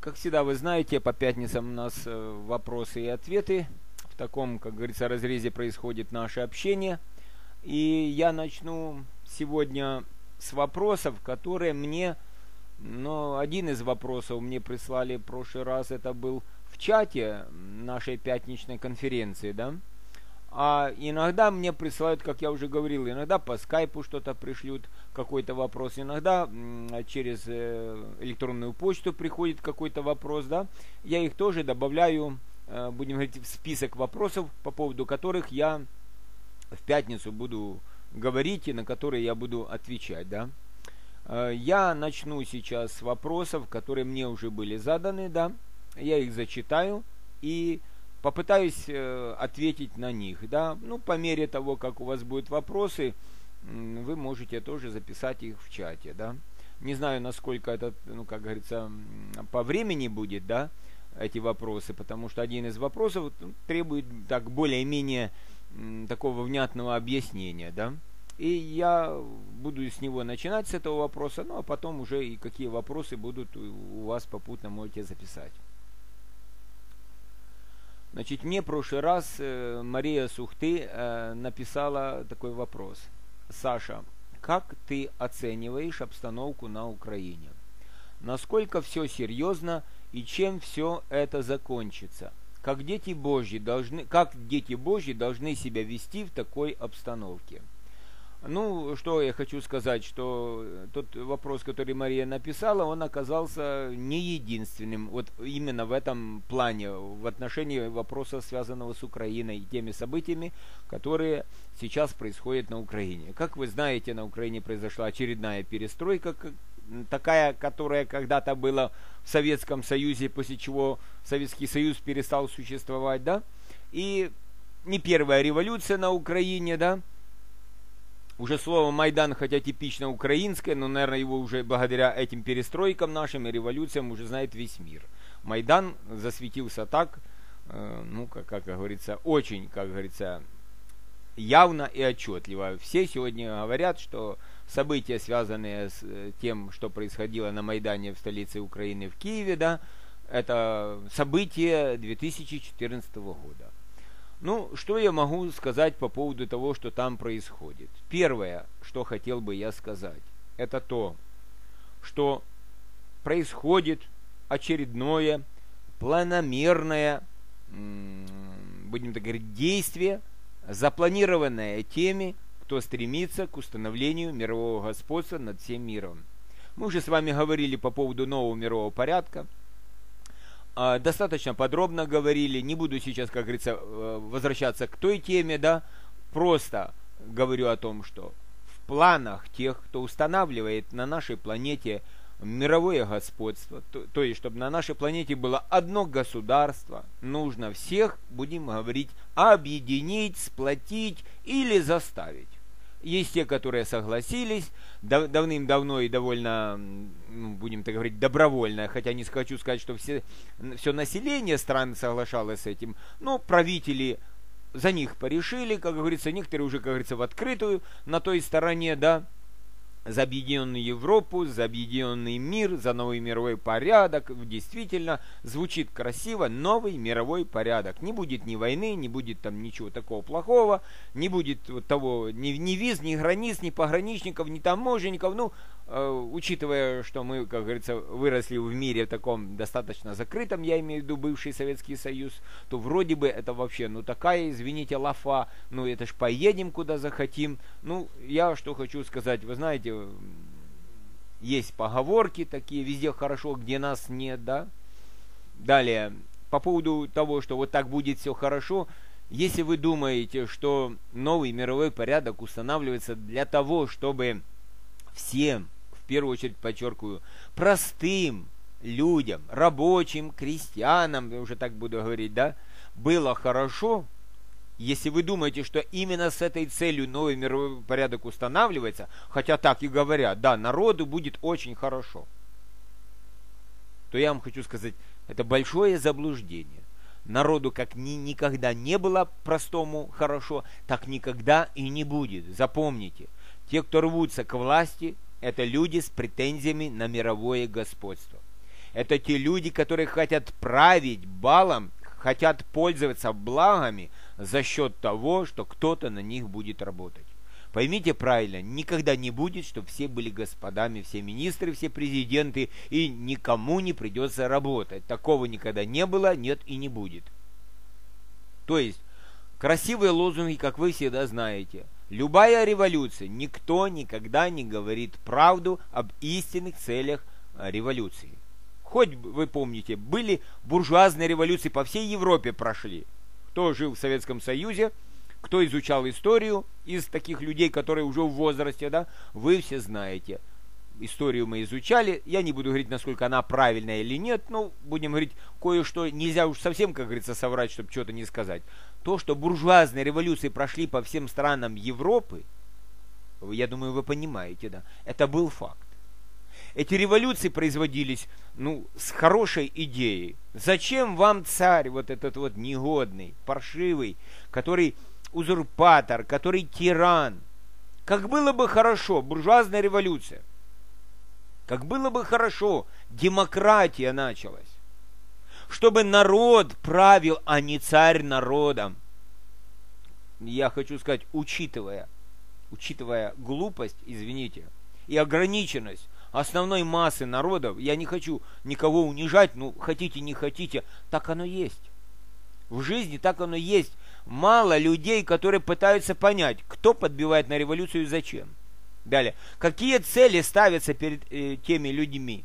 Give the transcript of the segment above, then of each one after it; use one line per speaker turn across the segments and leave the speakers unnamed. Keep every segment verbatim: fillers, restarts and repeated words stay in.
Как всегда, вы знаете, по пятницам у нас вопросы и ответы. В таком, как говорится, разрезе происходит наше общение. И я начну сегодня с вопросов, которые мне... Ну, один из вопросов мне прислали в прошлый раз, это был в чате нашей пятничной конференции, да? А иногда мне присылают, как я уже говорил, иногда по скайпу что-то пришлют, какой-то вопрос, иногда через электронную почту приходит какой-то вопрос, да, я их тоже добавляю, будем говорить, в список вопросов, по поводу которых я в пятницу буду говорить и на которые я буду отвечать, да. Я начну сейчас с вопросов, которые мне уже были заданы, да, я их зачитаю и попытаюсь э, ответить на них, да. Ну, по мере того, как у вас будут вопросы, вы можете тоже записать их в чате, да. Не знаю, насколько это, ну, как говорится, по времени будет, да, эти вопросы, потому что один из вопросов требует так более-менее такого внятного объяснения, да. И я буду с него начинать, с этого вопроса, ну, а потом уже и какие вопросы будут у вас попутно, можете записать. Значит, мне в прошлый раз э, Мария Сухты э, написала такой вопрос. Саша, как ты оцениваешь обстановку на Украине? Насколько все серьезно и чем все это закончится? Как дети Божьи должны, как дети Божьи должны себя вести в такой обстановке? Ну, что я хочу сказать, что тот вопрос, который Мария написала, он оказался не единственным, вот именно в этом плане, в отношении вопроса, связанного с Украиной и теми событиями, которые сейчас происходят на Украине. Как вы знаете, на Украине произошла очередная перестройка, такая, которая когда-то была в Советском Союзе, после чего Советский Союз перестал существовать, да, и не первая революция на Украине, да. Уже слово Майдан, хотя типично украинское, но, наверное, его уже благодаря этим перестройкам нашим и революциям уже знает весь мир. Майдан засветился так, э, ну, как, как говорится, очень, как говорится, явно и отчетливо. Все сегодня говорят, что события, связанные с тем, что происходило на Майдане в столице Украины, в Киеве, да, это события две тысячи четырнадцатого года. Ну, что я могу сказать по поводу того, что там происходит? Первое, что хотел бы я сказать, это то, что происходит очередное планомерное, будем так говорить, действие, запланированное теми, кто стремится к установлению мирового господства над всем миром. Мы уже с вами говорили по поводу нового мирового порядка. Достаточно подробно говорили, не буду сейчас, как говорится, возвращаться к той теме, да, просто говорю о том, что в планах тех, кто устанавливает на нашей планете мировое господство, то, то есть, чтобы на нашей планете было одно государство, нужно всех, будем говорить, объединить, сплотить или заставить. Есть те, которые согласились дав- давным-давно и довольно, ну, будем так говорить, добровольно, хотя не хочу сказать, что все, все население стран соглашалось с этим, но правители за них порешили, как говорится, некоторые уже, как говорится, в открытую на той стороне, да, за объединенную Европу, за объединенный мир, за новый мировой порядок. Действительно, звучит красиво, новый мировой порядок. Не будет ни войны, не будет там ничего такого плохого, не будет вот того ни, ни виз, ни границ, ни пограничников, ни таможенников. Ну, э, учитывая, что мы, как говорится, выросли в мире таком достаточно закрытом, я имею в виду бывший Советский Союз, то вроде бы это вообще, ну, такая, извините, лафа, ну, это ж поедем куда захотим. Ну, я что хочу сказать, вы знаете, есть поговорки такие, везде хорошо, где нас нет, да. Далее, по поводу того, что вот так будет все хорошо, если вы думаете, что новый мировой порядок устанавливается для того, чтобы всем, в первую очередь, подчеркиваю, простым людям, рабочим, крестьянам, я уже так буду говорить, да, было хорошо. Если вы думаете, что именно с этой целью новый мировой порядок устанавливается, хотя так и говорят, да, народу будет очень хорошо, то я вам хочу сказать, это большое заблуждение. Народу как ни, никогда не было простому хорошо, так никогда и не будет. Запомните, те, кто рвутся к власти, это люди с претензиями на мировое господство. Это те люди, которые хотят править балом, хотят пользоваться благами за счет того, что кто-то на них будет работать. Поймите правильно, никогда не будет, чтобы все были господами, все министры, все президенты, и никому не придется работать. Такого никогда не было, нет и не будет. То есть, красивые лозунги, как вы всегда знаете. Любая революция, никто никогда не говорит правду об истинных целях революции. Хоть, вы помните, были буржуазные революции, по всей Европе прошли. Кто жил в Советском Союзе, кто изучал историю из таких людей, которые уже в возрасте, да, вы все знаете. Историю мы изучали, я не буду говорить, насколько она правильная или нет, но будем говорить, кое-что нельзя уж совсем, как говорится, соврать, чтобы что-то не сказать. То, что буржуазные революции прошли по всем странам Европы, я думаю, вы понимаете, да, это был факт. Эти революции производились, ну, с хорошей идеей. Зачем вам царь, вот этот вот негодный, паршивый, который узурпатор, который тиран? Как было бы хорошо, буржуазная революция. Как было бы хорошо, демократия началась. Чтобы народ правил, а не царь народом. Я хочу сказать, учитывая, учитывая глупость, извините, и ограниченность основной массы народов, я не хочу никого унижать, ну, хотите, не хотите, так оно есть. В жизни так оно есть. Мало людей, которые пытаются понять, кто подбивает на революцию и зачем. Далее. Какие цели ставятся перед э, теми людьми?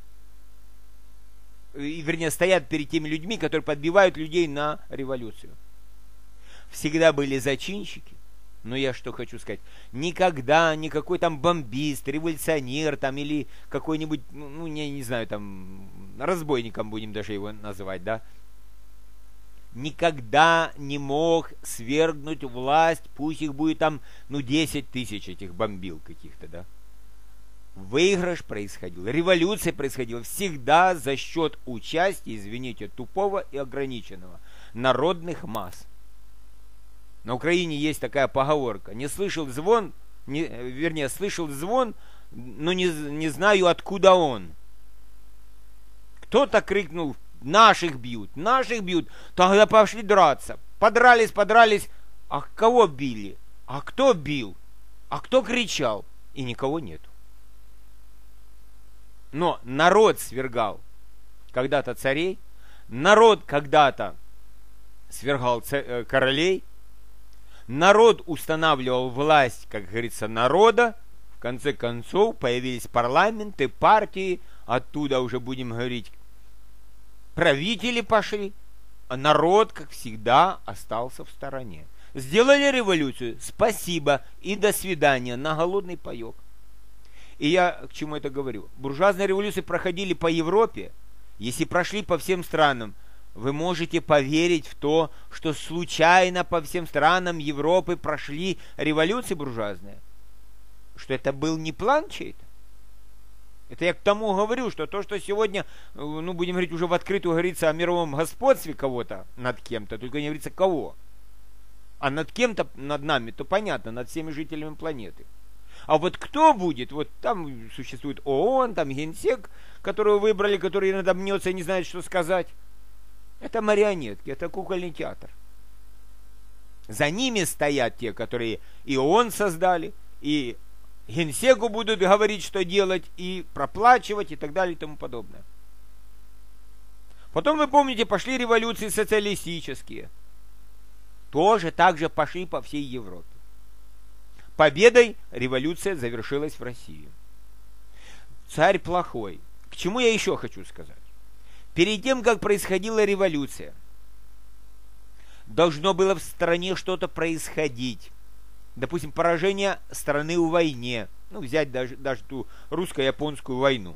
И, вернее, стоят перед теми людьми, которые подбивают людей на революцию. Всегда были зачинщики. Но я что хочу сказать. Никогда никакой там бомбист, революционер там или какой-нибудь, ну, не, не знаю, там, разбойником будем даже его называть, да, никогда не мог свергнуть власть, пусть их будет там, ну, десять тысяч этих бомбил каких-то, да. Выигрыш происходил, революция происходила всегда за счет участия, извините, тупого и ограниченного, народных масс. На Украине есть такая поговорка: не слышал звон, не, вернее, слышал звон, но не, не знаю, откуда он. Кто-то крикнул: наших бьют, наших бьют, тогда пошли драться. Подрались, подрались, а кого били? А кто бил? А кто кричал? И никого нету. Но народ свергал когда-то царей, народ когда-то свергал ца- королей, народ устанавливал власть, как говорится, народа. В конце концов появились парламенты, партии, оттуда уже, будем говорить, правители пошли, а народ, как всегда, остался в стороне. Сделали революцию, спасибо и до свидания, на голодный паек. И я к чему это говорю? Буржуазные революции проходили по Европе. Если прошли по всем странам, вы можете поверить в то, что случайно по всем странам Европы прошли революции буржуазные? Что это был не план чей-то? Это я к тому говорю, что то, что сегодня, ну, будем говорить, уже в открытую говорится о мировом господстве кого-то над кем-то, только не говорится кого. А над кем-то, над нами, то понятно, над всеми жителями планеты. А вот кто будет? Вот там существует ООН, там Генсек, которого выбрали, который иногда мнется и не знает, что сказать. Это марионетки, это кукольный театр. За ними стоят те, которые и ООН создали, и Генсеку будут говорить, что делать, и проплачивать, и так далее, и тому подобное. Потом, вы помните, пошли революции социалистические. Тоже так же пошли по всей Европе. Победой революция завершилась в России. Царь плохой. К чему я еще хочу сказать? Перед тем, как происходила революция, должно было в стране что-то происходить. Допустим, поражение страны в войне. Ну, взять даже, даже ту русско-японскую войну.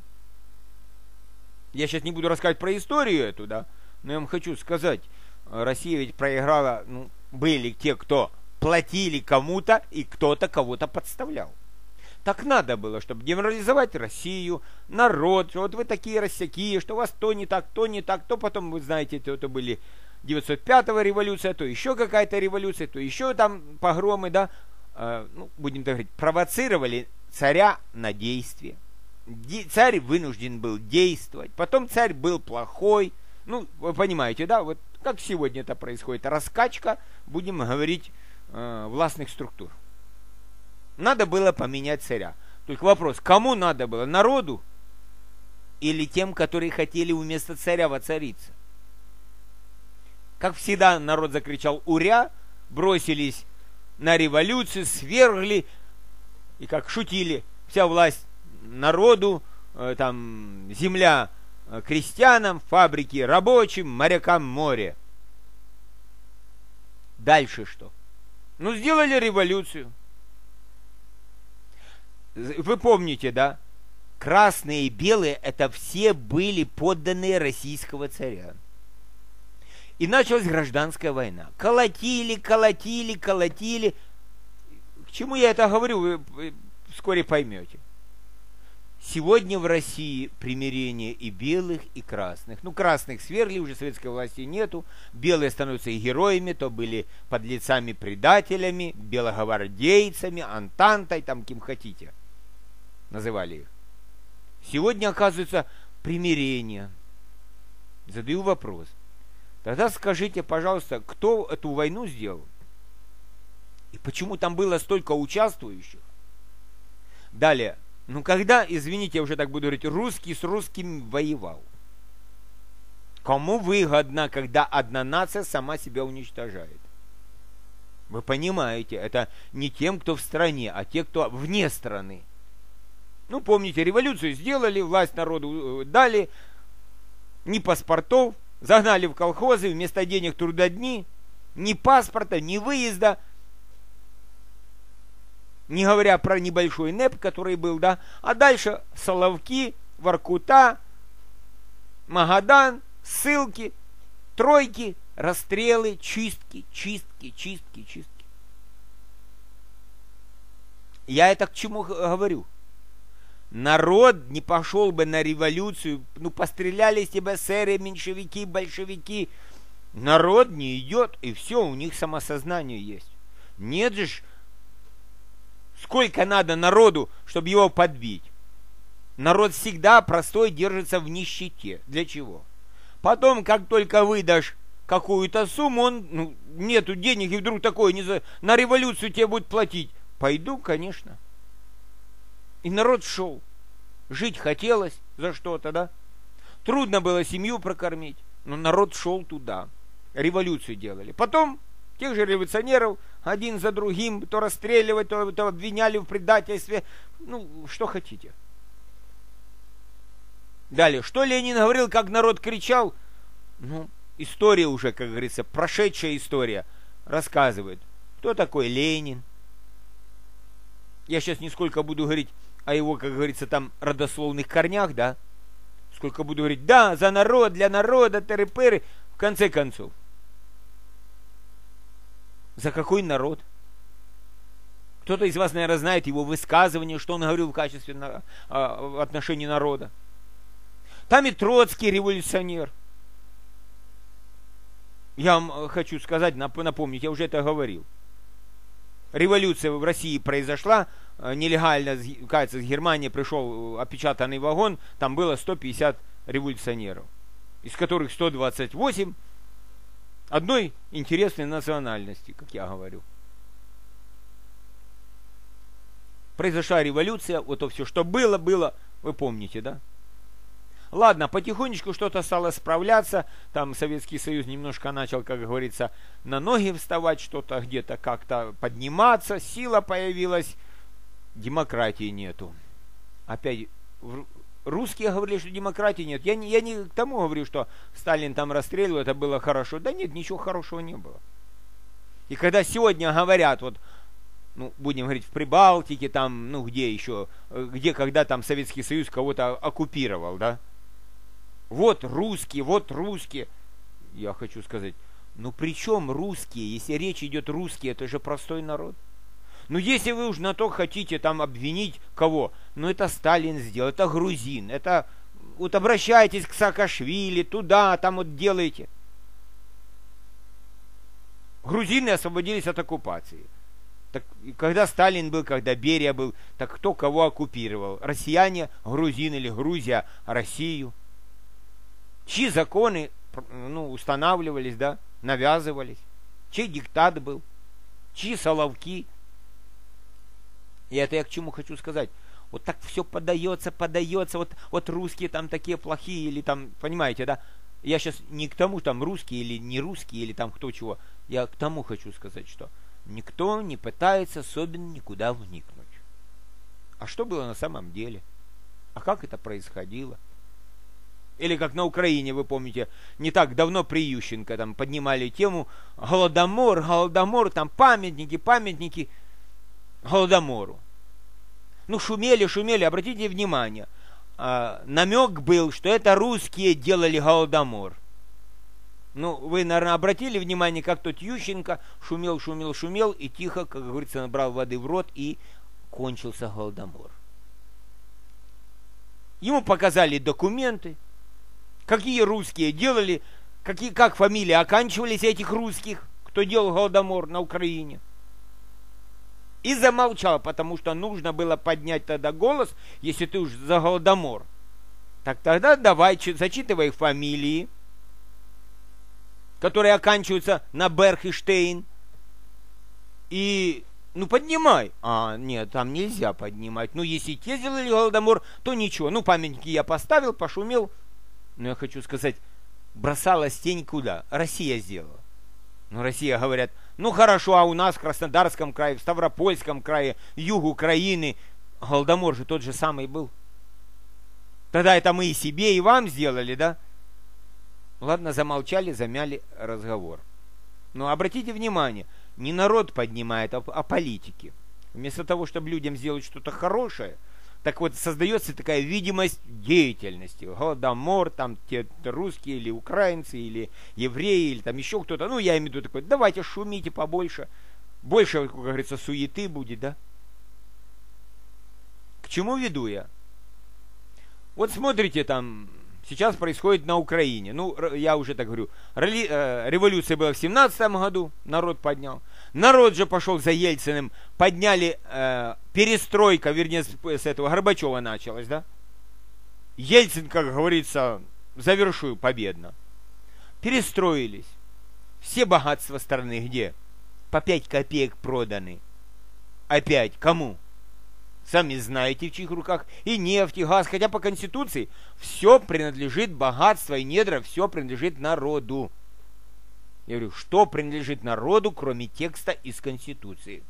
Я сейчас не буду рассказывать про историю эту, да, но я вам хочу сказать, Россия ведь проиграла, ну, были те, кто платили кому-то, и кто-то кого-то подставлял. Так надо было, чтобы деморализовать Россию, народ, что вот вы такие рассякие, что у вас то не так, то не так, то потом, вы знаете, то это были девятьсот пятая революция, то еще какая-то революция, то еще там погромы, да, э, ну, будем так говорить, провоцировали царя на действие. царь вынужден был действовать, потом царь был плохой. Ну, вы понимаете, да, вот как сегодня это происходит, раскачка, будем говорить, э, властных структур. Надо было поменять царя. Только вопрос, кому надо было, народу или тем, которые хотели вместо царя воцариться? Как всегда, народ закричал «Уря!», бросились на революцию, свергли, и как шутили, вся власть народу, э, там, земля э, крестьянам, фабрики рабочим, морякам море. Дальше что? Ну, сделали революцию. Вы помните, да? Красные и белые – это все были подданные российского царя. И началась гражданская война. Колотили, колотили, колотили. К чему я это говорю, вы вскоре поймете. Сегодня в России примирение и белых, и красных. Ну, красных свергли, уже советской власти нету. Белые становятся и героями, то были подлецами-предателями, белогвардейцами, антантой, там кем хотите. Называли их. Сегодня, оказывается, примирение. Задаю вопрос. Тогда скажите, пожалуйста, кто эту войну сделал? И почему там было столько участвующих? Далее. Ну, когда, извините, я уже так буду говорить, русский с русским воевал? Кому выгодно, когда одна нация сама себя уничтожает? Вы понимаете, это не тем, кто в стране, а те, кто вне страны. Ну, помните, революцию сделали, власть народу дали, ни паспортов, загнали в колхозы, вместо денег трудодни, ни паспорта, ни выезда, не говоря про небольшой НЭП, который был, да, а дальше Соловки, Воркута, Магадан, ссылки, тройки, расстрелы, чистки, чистки, чистки, чистки. Я это к чему говорю? Народ не пошел бы на революцию, ну, пострелялись тебе эсеры, меньшевики, большевики. Народ не идет, и все, у них самосознание есть. Нет же, сколько надо народу, чтобы его подбить? Народ всегда простой держится в нищете. Для чего? Потом, как только выдашь какую-то сумму, он, ну, нету денег, и вдруг такое, не за, на революцию тебе будет платить. Пойду, конечно. И народ шел. Жить хотелось за что-то, да? Трудно было семью прокормить, но народ шел туда. Революцию делали. Потом тех же революционеров один за другим то расстреливать, то, то обвиняли в предательстве. Ну, что хотите. Далее. Что Ленин говорил, как народ кричал? Ну, история уже, как говорится, прошедшая история рассказывает. Кто такой Ленин? Я сейчас не сколько буду говорить о его, как говорится, там родословных корнях, да? Сколько буду говорить, да, за народ, для народа, тыры-пыры. В конце концов. За какой народ? Кто-то из вас, наверное, знает его высказывание, что он говорил в качестве на, а, в отношении народа. Там и Троцкий революционер. Я вам хочу сказать, напомнить, я уже это говорил. Революция в России произошла, нелегально, кажется, с Германии пришел опечатанный вагон, там было сто пятьдесят революционеров, из которых сто двадцать восемь одной интересной национальности, как я говорю. Произошла революция, вот то все, что было, было, вы помните, да? Ладно, потихонечку что-то стало справляться, там Советский Союз немножко начал, как говорится, на ноги вставать, что-то где-то как-то подниматься, сила появилась, демократии нету. Опять русские говорили, что демократии нет. Я не, я не к тому говорю, что Сталин там расстреливал, это было хорошо. Да нет, ничего хорошего не было. И когда сегодня говорят, вот, ну, будем говорить, в Прибалтике, там, ну, где еще, где, когда там Советский Союз кого-то оккупировал, да? Вот русские, вот русские. Я хочу сказать, ну при чем русские, если речь идет русские, это же простой народ. Ну если вы уж на то хотите там обвинить кого, ну это Сталин сделал, это грузин, это вот обращайтесь к Саакашвили, туда, там вот делайте. Грузины освободились от оккупации. Так когда Сталин был, когда Берия был, так кто кого оккупировал? Россияне, грузины или Грузия, Россию? Чьи законы ну, устанавливались, да, навязывались? Чей диктат был? Чьи соловки? И это я к чему хочу сказать. Вот так все подается, подается. Вот, вот русские там такие плохие, или там, понимаете, да? Я сейчас не к тому, там, русские или не русские, или там кто чего. Я к тому хочу сказать, что никто не пытается особенно никуда вникнуть. А что было на самом деле? А как это происходило? Или как на Украине, вы помните, не так давно при Ющенко там поднимали тему Голодомор, Голодомор, там памятники, памятники Голодомору. Ну, шумели, шумели, обратите внимание. А, намек был, что это русские делали Голодомор. Ну, вы, наверное, обратили внимание, как тот Ющенко шумел, шумел, шумел, и тихо, как говорится, набрал воды в рот, и кончился Голодомор. Ему показали документы, какие русские делали, какие, как фамилии оканчивались этих русских, кто делал Голодомор на Украине. И замолчал, потому что нужно было поднять тогда голос, если ты уж за Голодомор. Так тогда давай, зачитывай их фамилии, которые оканчиваются на Берх и Штейн. И, ну, поднимай. А, нет, там нельзя поднимать. Ну, если те сделали Голодомор, то ничего. Ну, памятники я поставил, пошумел. Но я хочу сказать, бросалась тень куда? Россия сделала. Ну, Россия, говорят, ну, хорошо, а у нас в Краснодарском крае, в Ставропольском крае, юг Украины, Голодомор же тот же самый был. Тогда это мы и себе, и вам сделали, да? Ладно, замолчали, замяли разговор. Но обратите внимание, не народ поднимает, а, а политики. Вместо того, чтобы людям сделать что-то хорошее, так вот создается такая видимость деятельности. Голодомор, там те русские или украинцы, или евреи, или там еще кто-то. Ну, я имею в виду такой, давайте шумите побольше. Больше, как говорится, суеты будет, да? К чему веду я? Вот смотрите, там сейчас происходит на Украине. Ну, я уже так говорю, революция была в семнадцатом году, народ поднял. Народ же пошел за Ельциным, подняли, э, перестройка, вернее, с, с этого Горбачева началась, да? Ельцин, как говорится, завершил победно. Перестроились. Все богатства страны где? По пять копеек проданы. Опять кому? Сами знаете, в чьих руках. И нефть, и газ. Хотя по Конституции все принадлежит, богатство и недра, все принадлежит народу. Я говорю, что принадлежит народу, кроме текста из Конституции?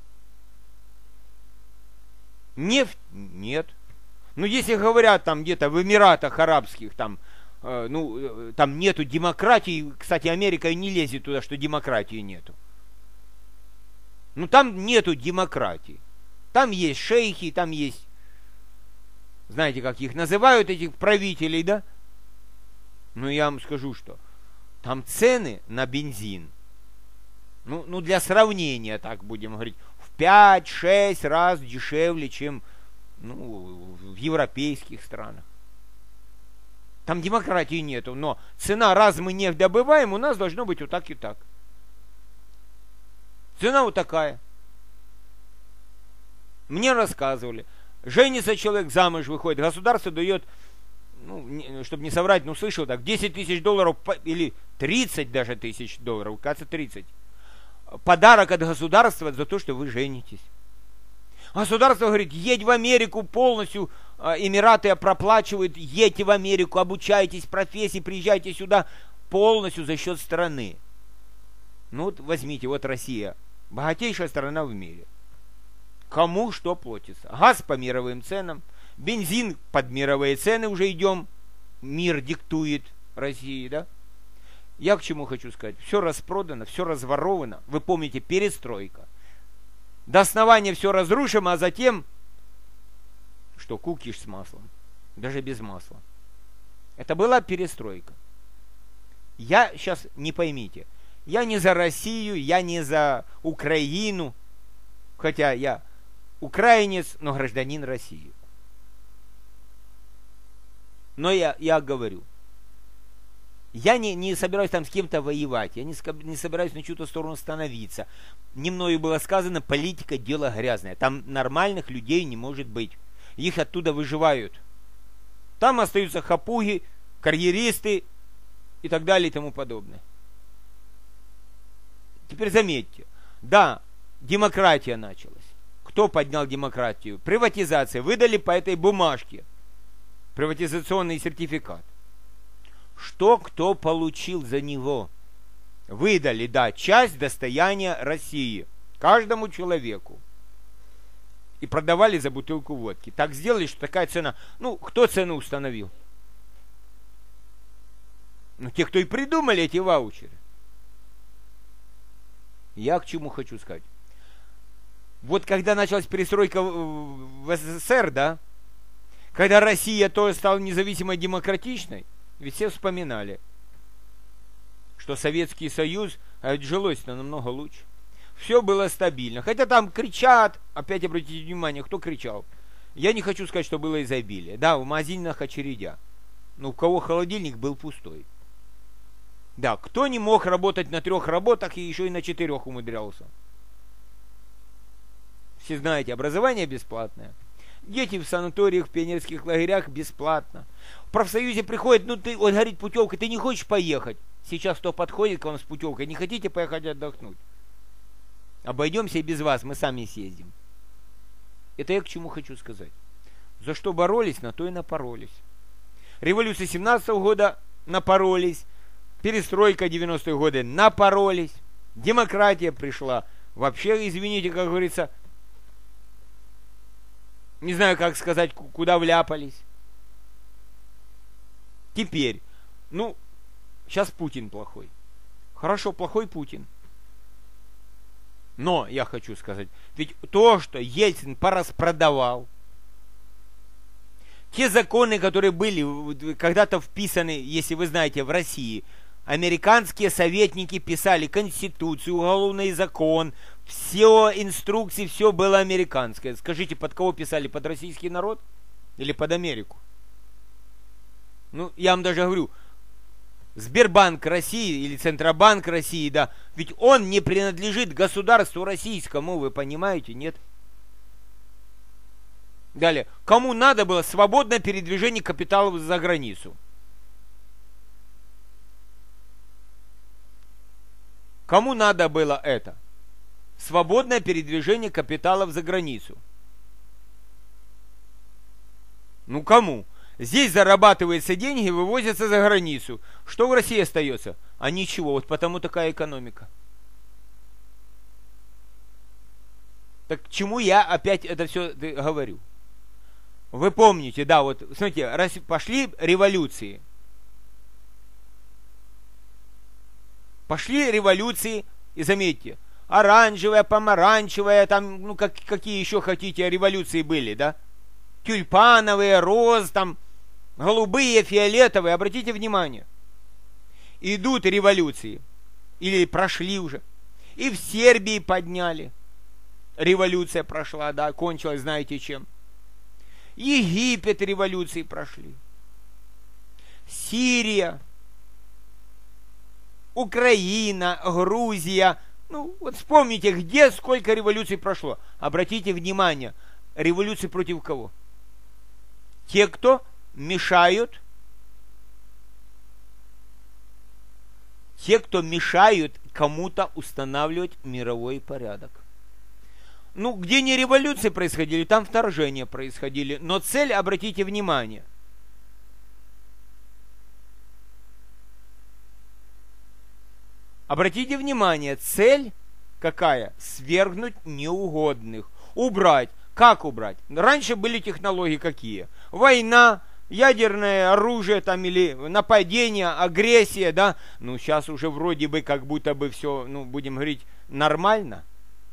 Нефть? Нет. Ну, если говорят там где-то в Эмиратах Арабских, там, э, ну, э, там нету демократии, кстати, Америка и не лезет туда, что демократии нету. Ну, там нету демократии. Там есть шейхи, там есть, знаете, как их называют, этих правителей, да? Ну, я вам скажу, что там цены на бензин, ну, ну для сравнения, так будем говорить, в пять-шесть раз дешевле, чем ну, в европейских странах. Там демократии нету, но цена, раз мы нефть добываем, у нас должно быть вот так и так. Цена вот такая. Мне рассказывали, женится человек, замуж выходит, государство дает, ну, не, чтобы не соврать, ну, слышал так, десять тысяч долларов или тридцать даже тысяч долларов, кажется, тридцать. Подарок от государства за то, что вы женитесь. Государство говорит, едь в Америку полностью, Эмираты проплачивают, едьте в Америку, обучайтесь профессии, приезжайте сюда полностью за счет страны. Ну, вот возьмите, вот Россия, богатейшая страна в мире. Кому что платится? Газ по мировым ценам, бензин под мировые цены уже идем, мир диктует России, да? Я к чему хочу сказать? Все распродано, все разворовано. Вы помните, перестройка. До основания все разрушим, а затем, что кукиш с маслом, даже без масла. Это была перестройка. Я сейчас, не поймите, я не за Россию, я не за Украину, хотя я украинец, но гражданин России. Но я, я говорю, Я не, не собираюсь там с кем-то воевать, я не, не собираюсь на чью-то сторону становиться. Не мною было сказано, политика дело грязное. Там нормальных людей не может быть. Их оттуда выживают. Там остаются хапуги, карьеристы и так далее и тому подобное. Теперь заметьте, да, демократия началась. Кто поднял демократию? Приватизация. Выдали по этой бумажке приватизационный сертификат. Что кто получил за него? Выдали, да, часть достояния России каждому человеку. И продавали за бутылку водки. Так сделали, что такая цена. Ну, кто цену установил? Ну, те, кто и придумали эти ваучеры. Я к чему хочу сказать. Вот когда началась перестройка в СССР, да, когда Россия тоже стала независимой, демократичной, ведь все вспоминали, что Советский Союз, а ведь жилось-то намного лучше. Все было стабильно. Хотя там кричат, опять обратите внимание, кто кричал. Я не хочу сказать, что было изобилие. Да, в магазинах очередя. Но у кого холодильник был пустой. Да, кто не мог работать на трех работах и еще и на четырех умудрялся. Все знаете, образование бесплатное. Дети в санаториях, в пионерских лагерях бесплатно. В профсоюзе приходит, ну ты, вот говорит, путевка, ты не хочешь поехать? Сейчас кто подходит к вам с путевкой, не хотите поехать отдохнуть? Обойдемся и без вас, мы сами съездим. Это я к чему хочу сказать. За что боролись, на то и напоролись. Революция семнадцатого года напоролись. Перестройка девяностые годы напоролись. Демократия пришла. Вообще, извините, как говорится, не знаю, как сказать, куда вляпались. Теперь, ну, сейчас Путин плохой. Хорошо, плохой Путин. Но, я хочу сказать, ведь то, что Ельцин пораспродавал, те законы, которые были когда-то вписаны, если вы знаете, в России, американские советники писали Конституцию, уголовный закон, все инструкции, все было американское. Скажите, под кого писали? Под российский народ? Или под Америку? Ну, я вам даже говорю, Сбербанк России или Центробанк России, да, ведь он не принадлежит государству российскому, вы понимаете, нет? Далее, кому надо было свободное передвижение капиталов за границу? Кому надо было это? Свободное передвижение капиталов за границу. Ну кому? Здесь зарабатываются деньги, вывозятся за границу. Что в России остается? А ничего, вот потому такая экономика. Так к чему я опять это все говорю? Вы помните, да, вот, смотрите, раз пошли революции. Пошли революции, и заметьте, оранжевая, помаранчевая, там, ну, как, какие еще хотите революции были, да? Тюльпановые, роз, там, голубые, фиолетовые, обратите внимание. Идут революции, или прошли уже, и в Сербии подняли. Революция прошла, да, кончилась, знаете чем. Египет революции прошли. Сирия, Украина, Грузия. Ну, вот вспомните, где сколько революций прошло. Обратите внимание, революции против кого? Те, кто мешают, те, кто мешают кому-то устанавливать мировой порядок. Ну, где не революции происходили, там вторжения происходили. Но цель, обратите внимание, обратите внимание, цель какая? Свергнуть неугодных, убрать. Как убрать? Раньше были технологии какие? Война, ядерное оружие там или нападение, агрессия, да? Ну, сейчас уже вроде бы как будто бы все, ну, будем говорить, нормально.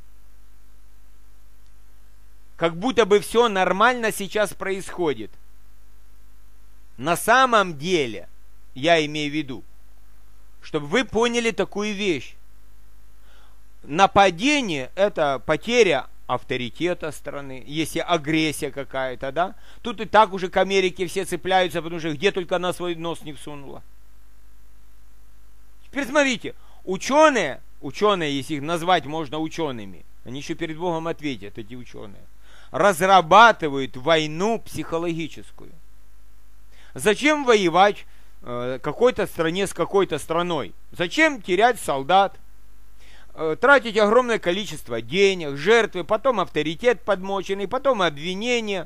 Как будто бы все нормально сейчас происходит. На самом деле, я имею в виду, чтобы вы поняли такую вещь. Нападение – это потеря авторитета страны, если агрессия какая-то, да? Тут и так уже к Америке все цепляются, потому что где только она свой нос не всунула. Теперь смотрите, ученые, ученые, если их назвать можно учеными, они еще перед Богом ответят, эти ученые, разрабатывают войну психологическую. Зачем воевать э, какой-то стране с какой-то страной? Зачем терять солдат? Э, тратить огромное количество денег, жертвы, потом авторитет подмоченный, потом обвинения.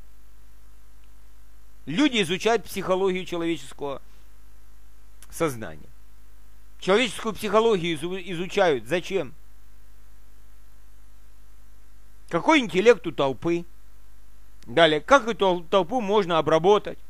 Люди изучают психологию человеческого сознания. Человеческую психологию изучают. Зачем? Какой интеллект у толпы? Далее, как эту толпу можно обработать?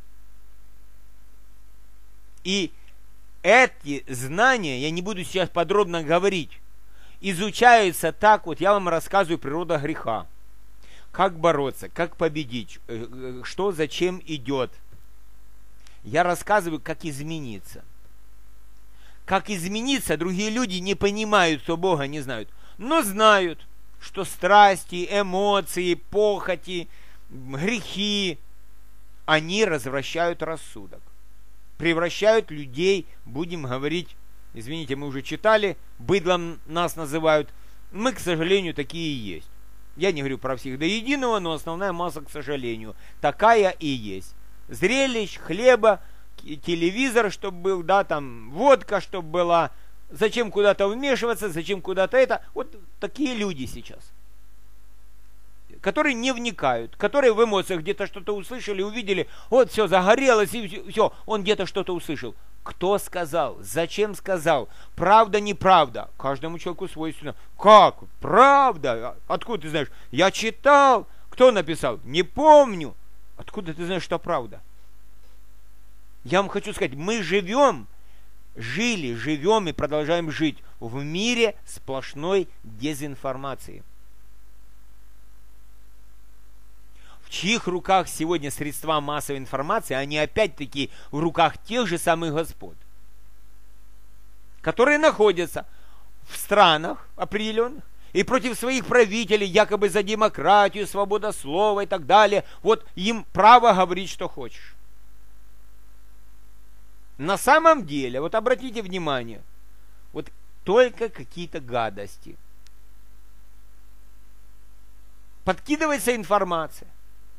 И эти знания, я не буду сейчас подробно говорить, изучаются так, вот я вам рассказываю природа греха. Как бороться, как победить, что зачем идет. Я рассказываю, как измениться. Как измениться, другие люди не понимают, что Бога не знают, но знают, что страсти, эмоции, похоти, грехи, они развращают рассудок. Превращают людей, будем говорить, извините, мы уже читали, быдлом нас называют. Мы, к сожалению, такие и есть. Я не говорю про всех до единого, но основная масса, к сожалению, такая и есть. Зрелищ, хлеба, телевизор, чтобы был, да, там, водка, чтобы была. Зачем куда-то вмешиваться, зачем куда-то это. Вот такие люди сейчас. Которые не вникают, которые в эмоциях где-то что-то услышали, увидели, вот все, загорелось, и все, он где-то что-то услышал. Кто сказал? Зачем сказал? Правда, неправда? Каждому человеку свойственно. Как? Правда? Откуда ты знаешь? Я читал. Кто написал? Не помню. Откуда ты знаешь, что правда? Я вам хочу сказать, мы живем, жили, живем и продолжаем жить в мире сплошной дезинформации. В чьих руках сегодня средства массовой информации, они опять-таки в руках тех же самых господ, которые находятся в странах определенных и против своих правителей, якобы за демократию, свобода слова и так далее. Вот им право говорить, что хочешь. На самом деле, вот обратите внимание, вот только какие-то гадости. Подкидывается информация.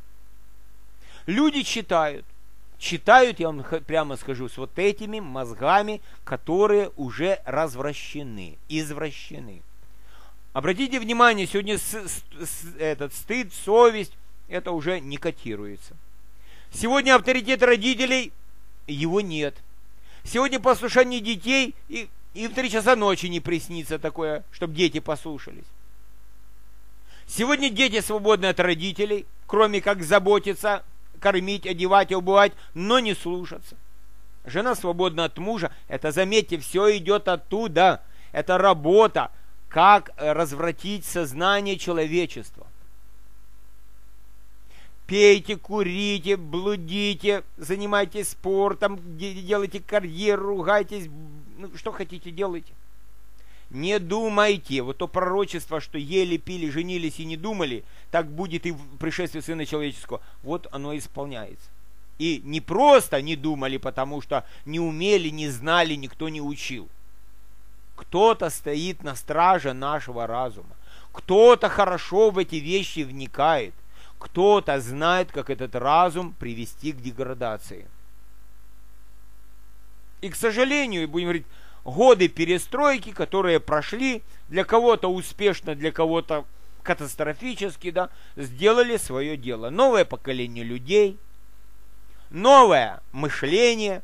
Люди читают. Читают, я вам прямо скажу, с вот этими мозгами, которые уже развращены, извращены. Обратите внимание, сегодня с, с, с, этот стыд, совесть, это уже не котируется. Сегодня авторитет родителей, его нет. Сегодня послушание детей, и, и в три часа ночи не приснится такое, чтобы дети послушались. Сегодня дети свободны от родителей, кроме как заботиться, кормить, одевать, обувать, но не слушаться. Жена свободна от мужа. Это, заметьте, все идет оттуда. Это работа, как развратить сознание человечества. Пейте, курите, блудите, занимайтесь спортом, делайте карьеру, ругайтесь, ну, что хотите, делайте. Не думайте, вот то пророчество, что ели, пили, женились и не думали, так будет и в пришествии Сына Человеческого. Вот оно исполняется. И не просто не думали, потому что не умели, не знали, никто не учил. Кто-то стоит на страже нашего разума. Кто-то хорошо в эти вещи вникает. Кто-то знает, как этот разум привести к деградации. И, к сожалению, будем говорить, годы перестройки, которые прошли, для кого-то успешно, для кого-то катастрофически, да, сделали свое дело. Новое поколение людей, новое мышление.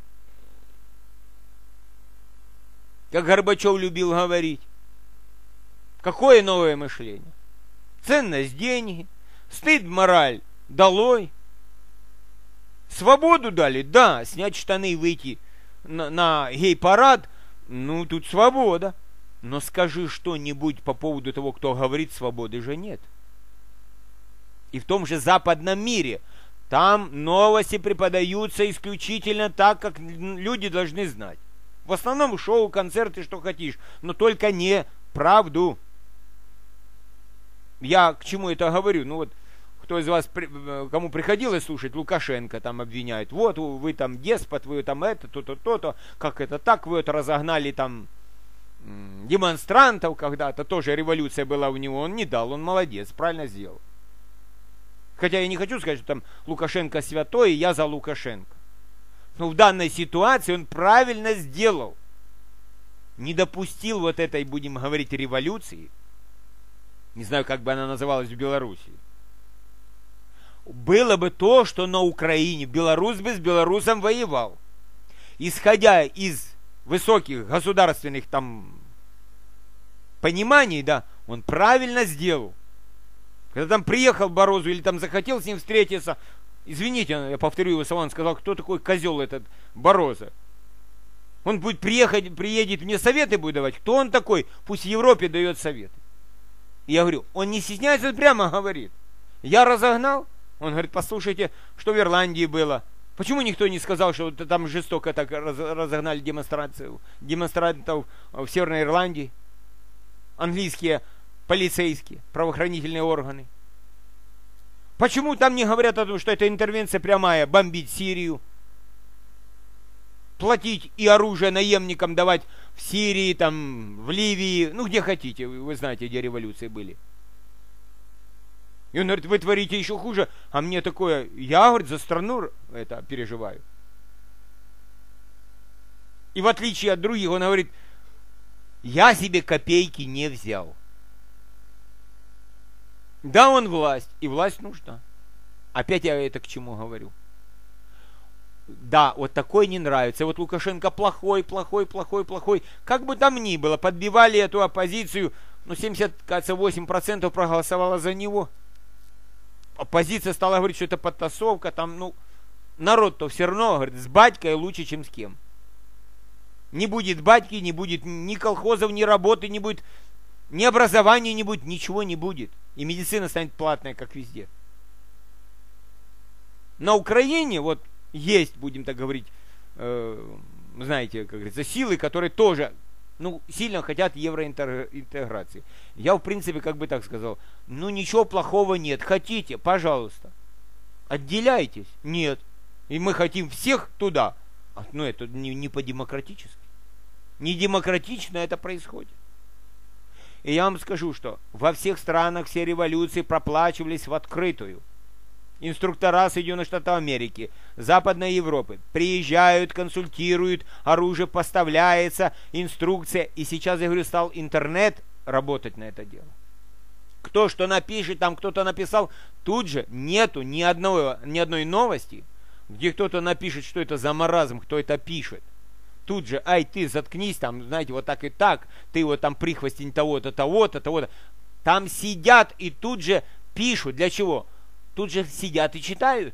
Как Горбачев любил говорить. Какое новое мышление? Ценность деньги, стыд, мораль долой. Свободу дали? Да, снять штаны и выйти на, на гей-парад. Ну, тут свобода. Но скажи что-нибудь по поводу того, кто говорит, свободы же нет. И в том же западном мире там новости преподаются исключительно так, как люди должны знать. В основном шоу, концерты, что хотишь, но только не правду. Я к чему это говорю? Ну вот, кто из вас, кому приходилось слушать, Лукашенко там обвиняют. Вот вы там деспот, вы там это, то-то, то-то, как это так, вы это разогнали там демонстрантов когда-то, тоже революция была у него, он не дал, он молодец, правильно сделал. Хотя я не хочу сказать, что там Лукашенко святой, и я за Лукашенко. Но в данной ситуации он правильно сделал. Не допустил вот этой, будем говорить, революции. Не знаю, как бы она называлась в Белоруссии. Было бы то, что на Украине белорус бы с белорусом воевал. Исходя из высоких государственных там пониманий, да, он правильно сделал. Когда там приехал Борозу или там захотел с ним встретиться, извините, я повторю его слова, он сказал, кто такой козел этот Бороза. Он будет приехать, приедет, мне советы будет давать. Кто он такой? Пусть в Европе дает советы. И я говорю, он не стесняется, он прямо говорит. Я разогнал. Он говорит, послушайте, что в Ирландии было. Почему никто не сказал, что там жестоко так разогнали демонстрацию, демонстрантов в Северной Ирландии? Английские полицейские, правоохранительные органы. Почему там не говорят о том, что это интервенция прямая, бомбить Сирию, платить и оружие наемникам давать в Сирии, там, в Ливии, ну где хотите, вы, вы знаете, где революции были. И он говорит, вы творите еще хуже, а мне такое, я, говорит, за страну это переживаю. И в отличие от других, он говорит, я себе копейки не взял. Да, он власть, и власть нужна. Опять я это к чему говорю? Да, вот такой не нравится. Вот Лукашенко плохой, плохой, плохой, плохой. Как бы там ни было, подбивали эту оппозицию, ну, семьдесят восемь процентов проголосовало за него. Оппозиция стала говорить, что это подтасовка, там, ну, народ-то все равно, говорит, с батькой лучше, чем с кем. Не будет батьки, не будет ни колхозов, ни работы, не будет, ни образования не будет, ничего не будет. И медицина станет платной, как везде. На Украине, вот, есть, будем так говорить, э, знаете, как говорится, силы, которые тоже, ну, сильно хотят евроинтеграции. Я, в принципе, как бы так сказал, ну, ничего плохого нет. Хотите, пожалуйста. Отделяйтесь. Нет. И мы хотим всех туда. Ну, это не, не по-демократически. Не демократично это происходит. И я вам скажу, что во всех странах все революции проплачивались в открытую. Инструктора Соединенных Штатов Америки, Западной Европы приезжают, консультируют, оружие поставляется, инструкция. И сейчас, я говорю, стал интернет работать на это дело. Кто что напишет, там кто-то написал, тут же нету ни одной, ни одной новости, где кто-то напишет, что это за маразм, кто это пишет. Тут же, ай, ты заткнись, там, знаете, вот так и так, ты вот там прихвостень того-то, того-то, того-то. Там сидят и тут же пишут. Для чего? Тут же сидят и читают.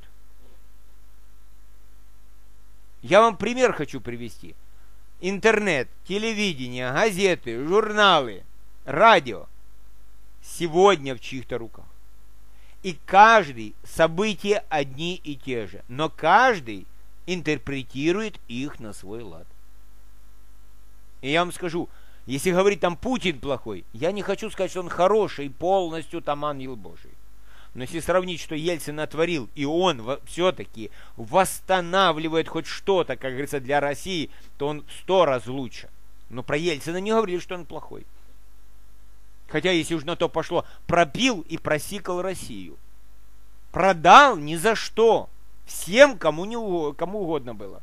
Я вам пример хочу привести. Интернет, телевидение, газеты, журналы, радио сегодня в чьих-то руках. И каждый, события одни и те же, но каждый интерпретирует их на свой лад. И я вам скажу, если говорить там Путин плохой, я не хочу сказать, что он хороший, полностью там ангел Божий. Но если сравнить, что Ельцин натворил, и он все-таки восстанавливает хоть что-то, как говорится, для России, то он сто раз лучше. Но про Ельцина не говорили, что он плохой. Хотя, если уж на то пошло, пропил и просикал Россию. Продал ни за что. Всем, кому, не угодно, кому угодно было.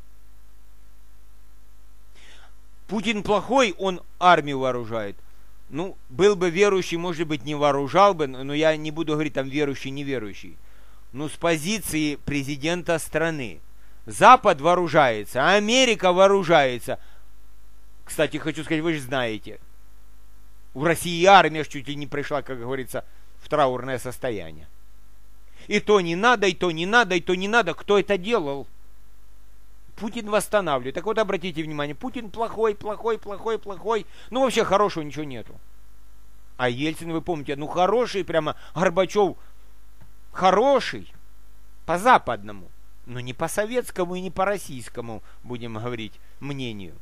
Путин плохой, он армию вооружает. Ну, был бы верующий, может быть, не вооружал бы, но я не буду говорить там верующий, неверующий. Ну, с позиции президента страны. Запад вооружается, а Америка вооружается. Кстати, хочу сказать, вы же знаете, в России армия чуть ли не пришла, как говорится, в траурное состояние. И то не надо, и то не надо, и то не надо. Кто это делал? Путин восстанавливает. Так вот, обратите внимание, Путин плохой, плохой, плохой, плохой. Ну, вообще хорошего ничего нету. А Ельцин, вы помните, ну, хороший прямо, Горбачев хороший по-западному, но не по-советскому и не по-российскому, будем говорить, мнению.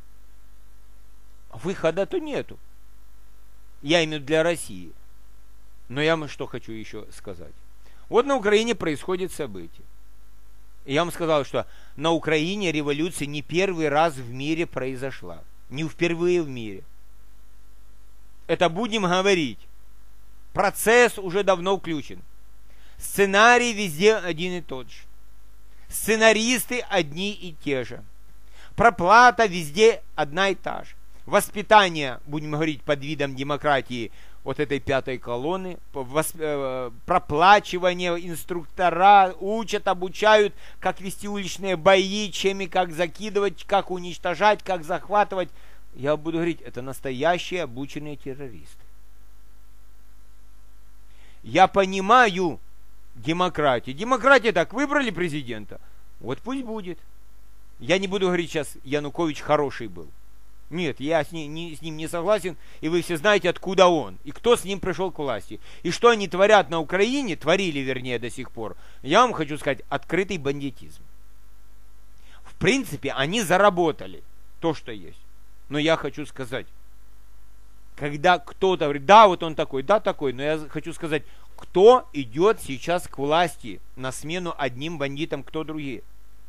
Выхода-то нету. Я имею для России. Но я вам что хочу еще сказать. Вот на Украине происходит событие. И я вам сказал, что на Украине революция не первый раз в мире произошла. Не впервые в мире. Это будем говорить. Процесс уже давно включен. Сценарий везде один и тот же. Сценаристы одни и те же. Проплата везде одна и та же. Воспитание, будем говорить под видом демократии, вот этой пятой колонны, проплачивание, инструктора учат, обучают, как вести уличные бои, чем и как закидывать, как уничтожать, как захватывать. Я буду говорить, это настоящие обученные террористы. Я понимаю демократию. Демократия так, выбрали президента, вот пусть будет. Я не буду говорить сейчас, Янукович хороший был. Нет, я с ним, не, с ним не согласен, и вы все знаете, откуда он, и кто с ним пришел к власти. И что они творят на Украине, творили, вернее, до сих пор, я вам хочу сказать, открытый бандитизм. В принципе, они заработали то, что есть. Но я хочу сказать, когда кто-то говорит, да, вот он такой, да, такой, но я хочу сказать, кто идет сейчас к власти на смену одним бандитам, кто другие?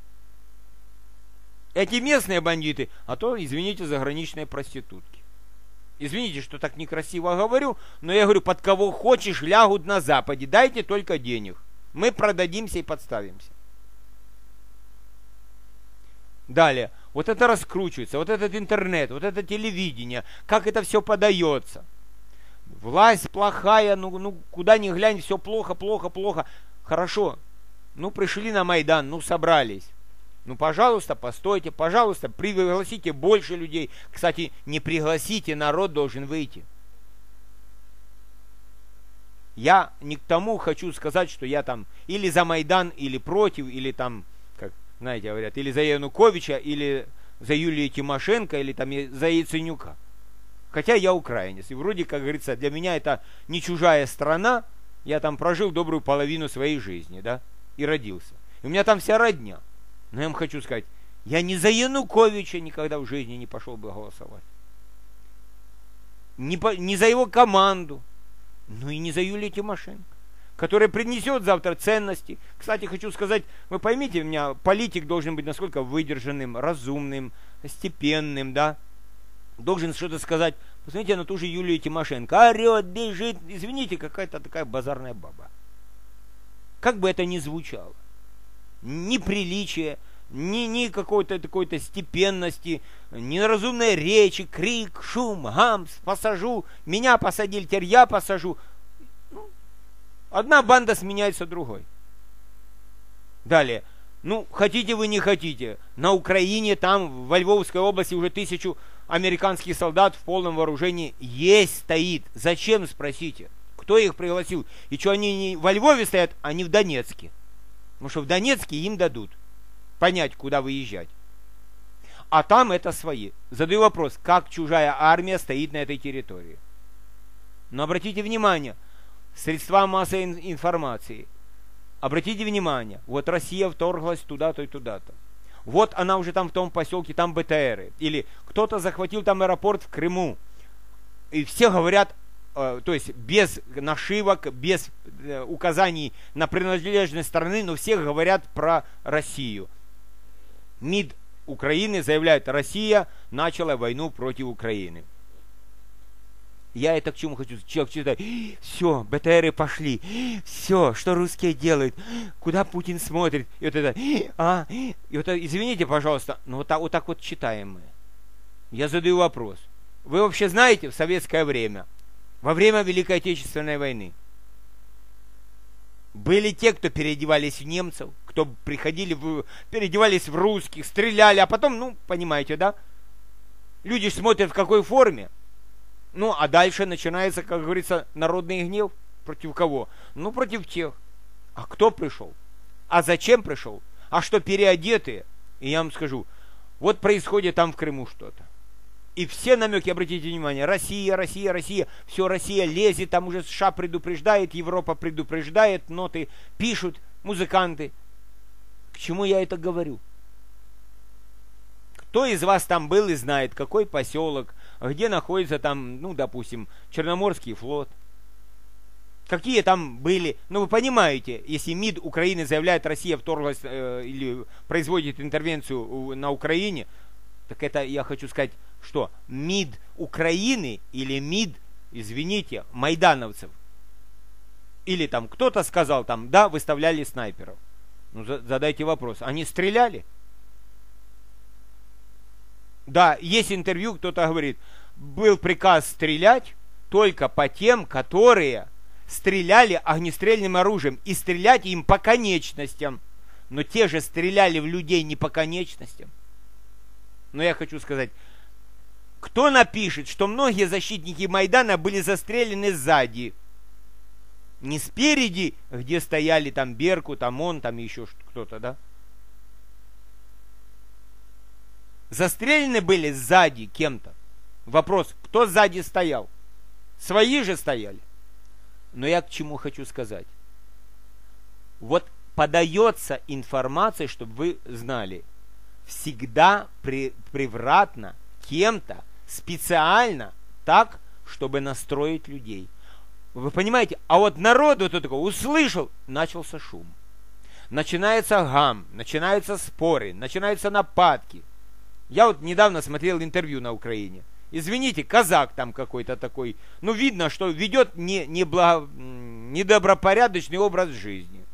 Эти местные бандиты, а то, извините, заграничные проститутки. Извините, что так некрасиво говорю, но я говорю, под кого хочешь, лягут на Западе. Дайте только денег. Мы продадимся и подставимся. Далее. Вот это раскручивается, вот этот интернет, вот это телевидение, как это все подается. Власть плохая, ну, ну куда ни глянь, все плохо, плохо, плохо. Хорошо, ну пришли на Майдан, ну собрались. Ну, пожалуйста, постойте, пожалуйста, пригласите больше людей. Кстати, не пригласите, народ должен выйти. Я не к тому хочу сказать, что я там или за Майдан, или против, или там, как, знаете, говорят, или за Януковича, или за Юлию Тимошенко, или там за Яценюка. Хотя я украинец, и вроде, как говорится, для меня это не чужая страна, я там прожил добрую половину своей жизни, да, и родился. И у меня там вся родня. Но я вам хочу сказать, я не за Януковича никогда в жизни не пошел бы голосовать. Не, по, не за его команду, ну и не за Юлию Тимошенко, которая принесет завтра ценности. Кстати, хочу сказать, вы поймите меня, политик должен быть насколько выдержанным, разумным, степенным, да. Должен что-то сказать. Посмотрите на ту же Юлию Тимошенко. Орет, бежит. Извините, какая-то такая базарная баба. Как бы это ни звучало. Ни приличия, ни, ни какой-то такой-то степенности, ни разумной речи, крик, шум, гамс, посажу, меня посадили, теперь я посажу. Ну, одна банда сменяется другой. Далее. Ну, хотите вы, не хотите. На Украине, там, во Львовской области уже тысячу американских солдат в полном вооружении есть, стоит. Зачем, спросите? Кто их пригласил? И что, они не во Львове стоят, а не в Донецке? Потому что в Донецке им дадут понять, куда выезжать. А там это свои. Задаю вопрос, как чужая армия стоит на этой территории. Но обратите внимание, средства массовой информации. Обратите внимание, вот Россия вторглась туда-то и туда-то. Вот она уже там в том поселке, там БТРы. Или кто-то захватил там аэропорт в Крыму. И все говорят, то есть без нашивок, без указаний на принадлежность страны, но все говорят про Россию. МИД Украины заявляет, Россия начала войну против Украины. Я это к чему хочу? Человек читает, все, БТРы пошли, все, что русские делают, куда Путин смотрит, и вот это, а, и вот это, извините, пожалуйста, но вот так вот, так вот читаем мы. Я задаю вопрос. Вы вообще знаете, в советское время, во время Великой Отечественной войны, были те, кто переодевались в немцев, кто приходили, в, переодевались в русских, стреляли, а потом, ну, понимаете, да? Люди смотрят в какой форме. Ну, а дальше начинается, как говорится, народный гнев. Против кого? Ну, против тех. А кто пришел? А зачем пришел? А что переодетые? И я вам скажу, вот происходит там в Крыму что-то. И все намеки, обратите внимание, Россия, Россия, Россия, все, Россия лезет, там уже США предупреждает, Европа предупреждает, ноты пишут, музыканты. К чему я это говорю? Кто из вас там был и знает, какой поселок, где находится там, ну, допустим, Черноморский флот?
Какие там были, ну вы понимаете, если МИД Украины заявляет, Россия вторглась э, или производит интервенцию на Украине, так это я хочу сказать, что МИД Украины или МИД, извините, майдановцев. Или там кто-то сказал, там, да, выставляли снайперов. Ну задайте вопрос, они стреляли? Да, есть интервью, кто-то говорит, был приказ стрелять только по тем, которые стреляли огнестрельным оружием, и стрелять им по конечностям. Но те же стреляли в людей не по конечностям. Но я хочу сказать, кто напишет, что многие защитники Майдана были застрелены сзади? Не спереди, где стояли там Беркут, ОМОН, там еще кто-то, да? Застрелены были сзади кем-то. Вопрос, кто сзади стоял? Свои же стояли. Но я к чему хочу сказать. Вот подается информация, чтобы вы знали, всегда при, превратно кем-то, специально так, чтобы настроить людей. Вы понимаете? А вот народ вот такой услышал, начался шум. Начинается гам, начинаются споры, начинаются нападки. Я вот недавно смотрел интервью на Украине. Извините, казак там какой-то такой. Ну, видно, что ведет не, не благо, недобропорядочный образ жизни.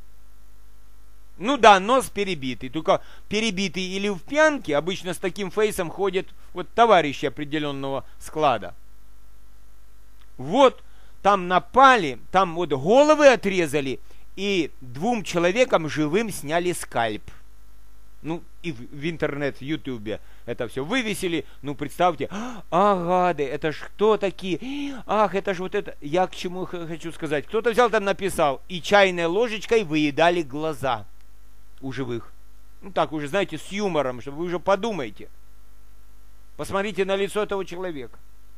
Ну да, нос перебитый. Только перебитый или в пьянке, обычно с таким фейсом ходят вот товарищи определенного склада. Вот, там напали, там вот головы отрезали, и двум человекам живым сняли скальп. Ну, и в, в интернет, в ютубе это все вывесили. Ну, представьте, а, гады, это ж кто такие? Ах, это ж вот это. Я к чему хочу сказать. Кто-то взял там, написал, и чайной ложечкой выедали глаза у живых. Ну, так уже, знаете, с юмором, чтобы вы уже подумайте. Посмотрите на лицо этого человека.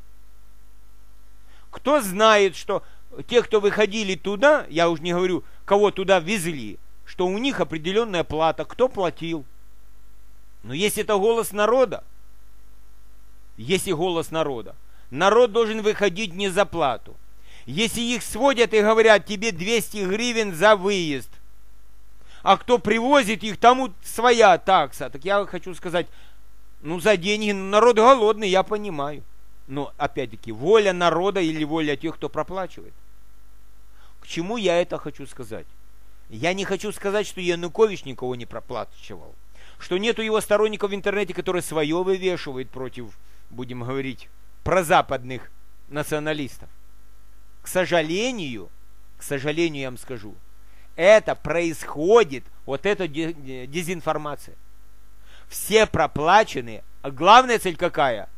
Кто знает, что те, кто выходили туда, я уж не говорю, кого туда везли, что у них определенная плата, кто платил. Но если это голос народа, если голос народа, народ должен выходить не за плату. Если их сводят и говорят, тебе двести гривен за выезд, а кто привозит их, тому своя такса, так я хочу сказать, ну за деньги, народ голодный, я понимаю. Но опять-таки, воля народа или воля тех, кто проплачивает. К чему я это хочу сказать? Я не хочу сказать, что Янукович никого не проплачивал. Что нету его сторонников в интернете, которые свое вывешивают против, будем говорить, прозападных националистов. К сожалению, к сожалению, я вам скажу, это происходит, вот эта дезинформация. Все проплаченные. А главная цель какая?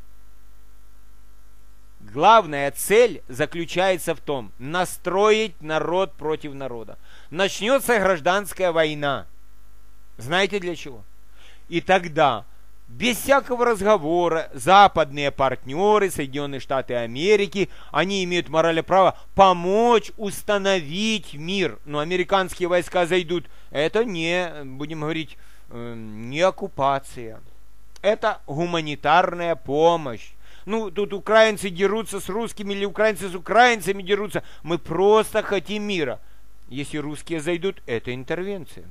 Главная цель заключается в том, настроить народ против народа. Начнется гражданская война. Знаете для чего? И тогда, без всякого разговора, западные партнеры, Соединенные Штаты Америки, они имеют моральное право помочь установить мир. Но американские войска зайдут. Это не, будем говорить, не оккупация. Это гуманитарная помощь. Ну, тут украинцы дерутся с русскими или украинцы с украинцами дерутся. Мы просто хотим мира. Если русские зайдут, это интервенция.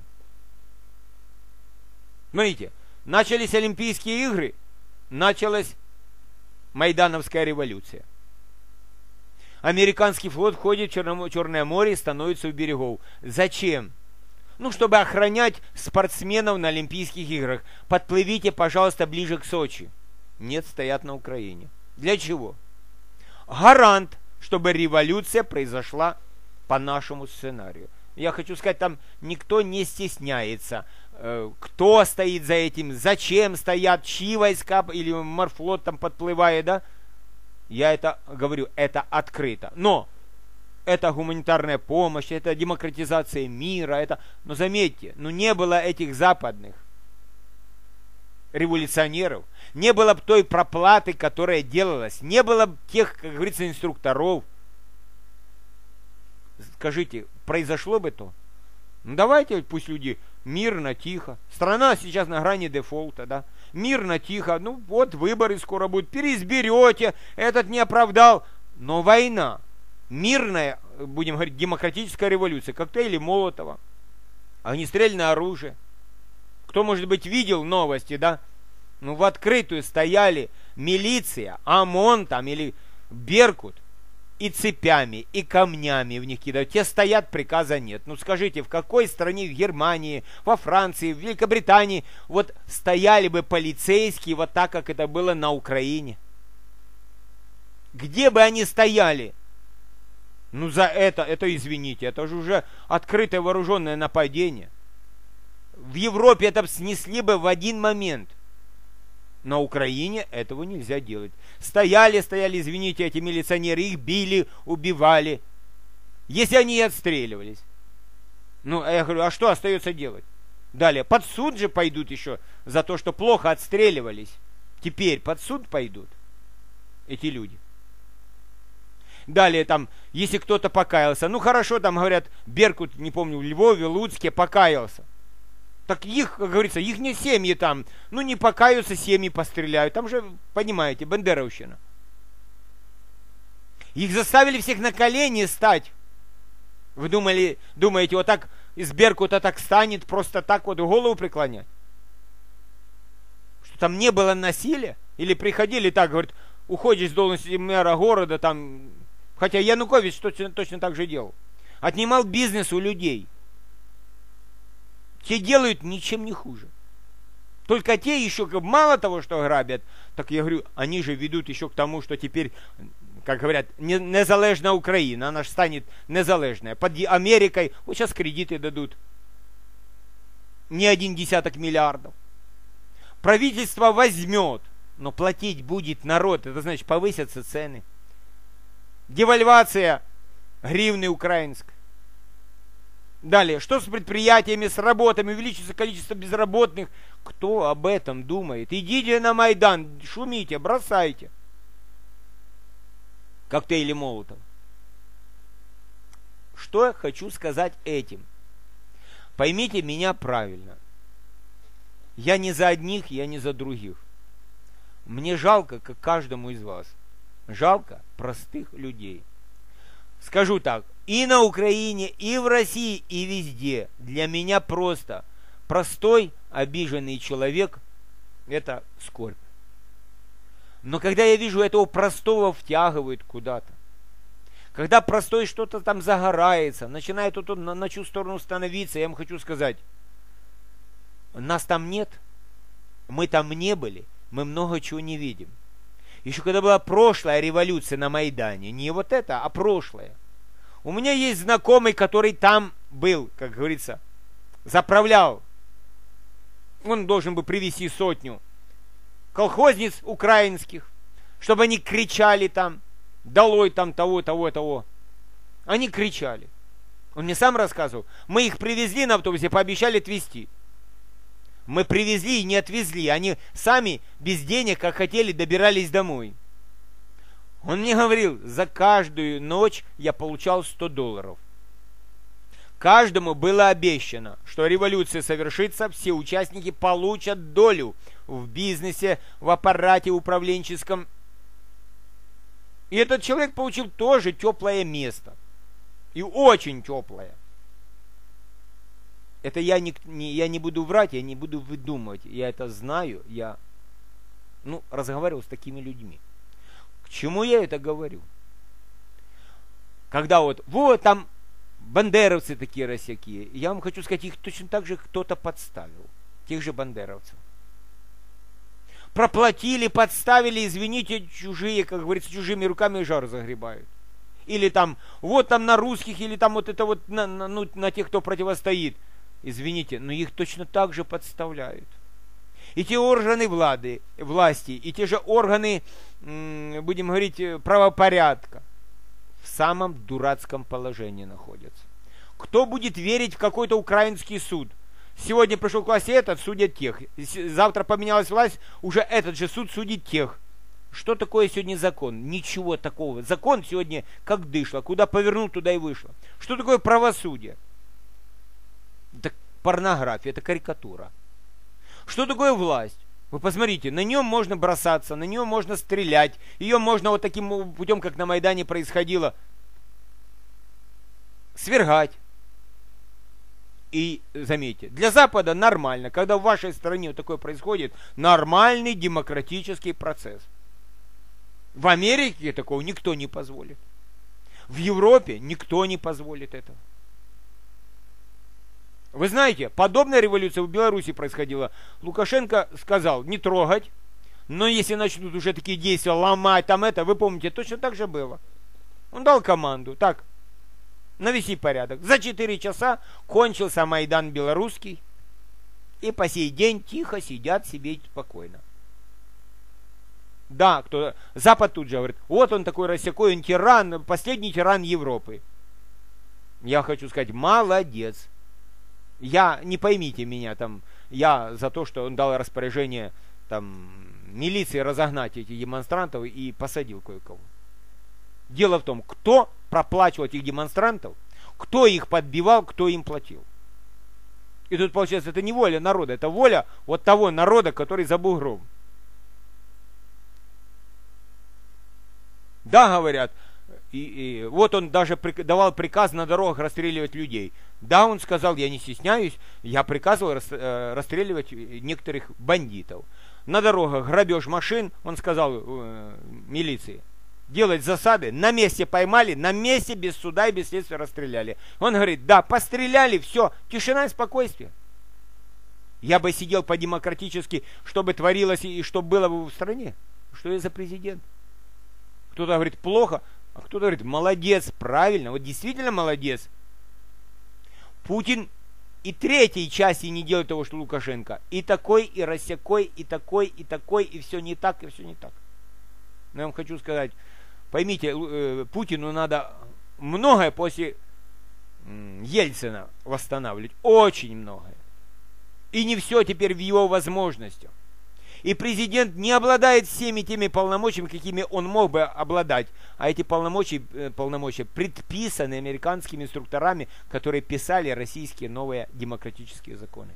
Смотрите, начались Олимпийские игры, началась Майдановская революция. Американский флот входит в Черное море и становится у берегов. Зачем? Ну, чтобы охранять спортсменов на Олимпийских играх. Подплывите, пожалуйста, ближе к Сочи. Нет, стоят на Украине. Для чего? Гарант, чтобы революция произошла по нашему сценарию. Я хочу сказать, там никто не стесняется, э, кто стоит за этим, зачем стоят, чьи войска или морфлот там подплывает, да? Я это говорю, это открыто. Но это гуманитарная помощь, это демократизация мира, это... Но заметьте, ну не было этих западных революционеров, не было бы той проплаты, которая делалась, не было бы тех, как говорится, инструкторов. Скажите, произошло бы то? Ну давайте, пусть люди мирно, тихо. Страна сейчас на грани дефолта, да? Мирно, тихо. Ну вот выборы скоро будут. Переизберете, этот не оправдал. Но война, мирная, будем говорить, демократическая революция, коктейли Молотова, огнестрельное оружие. Кто, может быть, видел новости, да? Ну, в открытую стояли милиция, ОМОН там или Беркут, и цепями, и камнями в них кидают. Те стоят, приказа нет. Ну, скажите, в какой стране, в Германии, во Франции, в Великобритании, вот стояли бы полицейские вот так, как это было на Украине? Где бы они стояли? Ну, за это, это, извините, это же уже открытое вооруженное нападение. В Европе это снесли бы в один момент. На Украине этого нельзя делать. Стояли, стояли, извините, эти милиционеры, их били, убивали. Если они и отстреливались. Ну, я говорю, а что остается делать? Далее, под суд же пойдут еще за то, что плохо отстреливались. Теперь под суд пойдут эти люди. Далее, там, если кто-то покаялся, ну хорошо, там говорят, Беркут, не помню, в Львове, Луцке покаялся. Так их, как говорится, их не семьи там, ну не покаются, семьи постреляют. Там же, понимаете, бандеровщина. Их заставили всех на колени стать. Вы думали, думаете, вот так из Беркута так станет, просто так вот голову преклонять? Что там не было насилия? Или приходили так, говорят, уходишь с должности мэра города, там, хотя Янукович точно, точно так же делал. Отнимал бизнес у людей. Те делают ничем не хуже. Только те еще, мало того, что грабят, так я говорю, они же ведут еще к тому, что теперь, как говорят, не, незалежна Украина, она же станет незалежная. Под Америкой, вот сейчас кредиты дадут. Не один десяток миллиардов. Правительство возьмет, но платить будет народ, это значит повысятся цены. Девальвация гривны украинской. Далее, что с предприятиями, с работами, увеличится количество безработных? Кто об этом думает? Идите на Майдан, шумите, бросайте. Коктейли Молотова. Что я хочу сказать этим? Поймите меня правильно. Я не за одних, я не за других. Мне жалко, как каждому из вас. Жалко простых людей. Скажу так, и на Украине, и в России, и везде для меня просто простой, обиженный человек – это скорбь. Но когда я вижу этого простого втягивают куда-то, когда простой что-то там загорается, начинает вот он на, на чью сторону становиться, я вам хочу сказать, нас там нет, мы там не были, мы много чего не видим. Еще когда была прошлая революция на Майдане, не вот это, а прошлая. У меня есть знакомый, который там был, как говорится, заправлял. Он должен был привезти сотню колхозниц украинских, чтобы они кричали там, долой там того, того, того. Они кричали. Он мне сам рассказывал. Мы их привезли на автобусе, пообещали отвезти. Мы привезли и не отвезли. Они сами без денег, как хотели, добирались домой. Он мне говорил, за каждую ночь я получал сто долларов. Каждому было обещано, что революция совершится, все участники получат долю в бизнесе, в аппарате управленческом. И этот человек получил тоже теплое место. И очень теплое. Это я не, не, я не буду врать, я не буду выдумывать. Я это знаю, я ну, разговаривал с такими людьми. К чему я это говорю? Когда вот, вот там бандеровцы такие рассякие, я вам хочу сказать, их точно так же кто-то подставил. Тех же бандеровцев. Проплатили, подставили, извините, чужие, как говорится, чужими руками жар загребают. Или там, вот там на русских, или там вот это вот на, на, ну, на тех, кто противостоит. Извините, но их точно так же подставляют. И те органы влады, власти, и те же органы, будем говорить, правопорядка в самом дурацком положении находятся. Кто будет верить в какой-то украинский суд? Сегодня пришел к власти этот, судят тех. Завтра поменялась власть, уже этот же суд судит тех. Что такое сегодня закон? Ничего такого. Закон сегодня как дышло. Куда повернул, туда и вышло. Что такое правосудие? Это порнография, это карикатура. Что такое власть? Вы посмотрите, на нее можно бросаться, на нее можно стрелять, ее можно вот таким путем, как на Майдане происходило, свергать. И заметьте, для Запада нормально, когда в вашей стране такое происходит, нормальный демократический процесс. В Америке такого никто не позволит. В Европе никто не позволит этого. Вы знаете, подобная революция в Беларуси происходила. Лукашенко сказал не трогать, но если начнут уже такие действия ломать, там это, вы помните, точно так же было. Он дал команду, так, навеси порядок. За четыре часа кончился Майдан белорусский, и по сей день тихо сидят себе спокойно. Да, кто Запад тут же говорит, вот он такой рассекой, он тиран, последний тиран Европы. Я хочу сказать, молодец. Я, не поймите меня, там, я за то, что он дал распоряжение там, милиции разогнать этих демонстрантов и посадил кое-кого. Дело в том, кто проплачивал этих демонстрантов, кто их подбивал, кто им платил. И тут получается, это не воля народа, это воля вот того народа, который за бугром. Да, говорят, и, и вот он даже при, давал приказ на дорогах расстреливать людей. Да, он сказал, я не стесняюсь, я приказывал рас, э, расстреливать некоторых бандитов. На дорогах грабеж машин, он сказал э, милиции, делать засады, на месте поймали, на месте без суда и без следствия расстреляли. Он говорит, да, постреляли, все, тишина и спокойствие. Я бы сидел по-демократически, чтобы творилось и что было бы в стране. Что я за президент? Кто-то говорит плохо, а кто-то говорит молодец, правильно, вот действительно молодец. Путин и третьей части не делает того, что Лукашенко. И такой, и рассекой, и такой, и такой, и все не так, и все не так. Но я вам хочу сказать, поймите, э, Путину надо многое после э, Ельцина восстанавливать, очень многое. И не все теперь в его возможностях. И президент не обладает всеми теми полномочиями, какими он мог бы обладать. А эти полномочия, полномочия предписаны американскими инструкторами, которые писали российские новые демократические законы.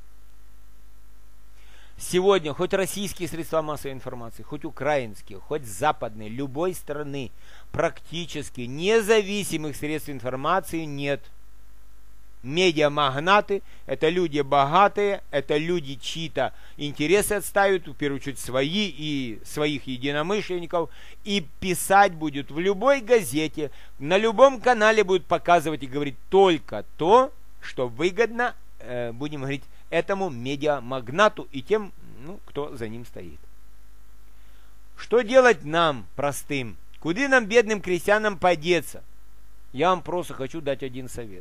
Сегодня хоть российские средства массовой информации, хоть украинские, хоть западные, любой страны, практически независимых средств информации нет. Медиамагнаты – это люди богатые, это люди, чьи-то интересы отстаивают, в первую очередь свои и своих единомышленников, и писать будут в любой газете, на любом канале будут показывать и говорить только то, что выгодно, э, будем говорить, этому медиамагнату и тем, ну, кто за ним стоит. Что делать нам, простым? Куда нам, бедным крестьянам, подеться? Я вам просто хочу дать один совет.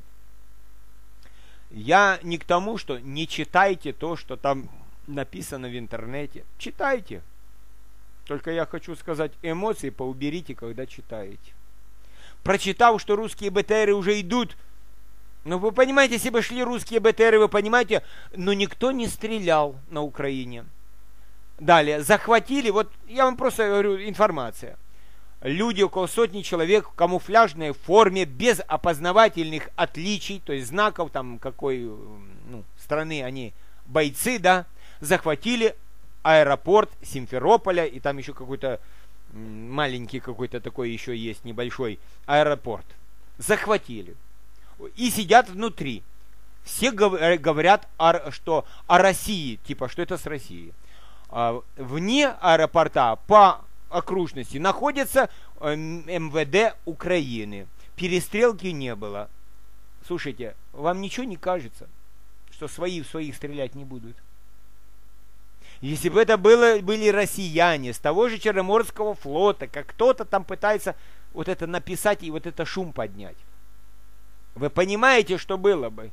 Я не к тому, что не читайте то, что там написано в интернете. Читайте. Только я хочу сказать, эмоции поуберите, когда читаете. Прочитав, что русские БТРы уже идут, ну вы понимаете, если бы шли русские БТРы, вы понимаете, но никто не стрелял на Украине. Далее, захватили, вот я вам просто говорю, информация. Люди, около сотни человек в камуфляжной форме, без опознавательных отличий, то есть знаков, там, какой ну, страны они бойцы, да, захватили аэропорт Симферополя, и там еще какой-то маленький какой-то такой еще есть небольшой аэропорт. Захватили. И сидят внутри. Все говорят, о, что о России, типа, что это с Россией. А вне аэропорта по окружности находится эм вэ дэ Украины. Перестрелки не было. Слушайте, вам ничего не кажется, что свои в своих стрелять не будут? Если бы это было, были россияне с того же Черноморского флота, как кто-то там пытается вот это написать и вот это шум поднять. Вы понимаете, что было бы?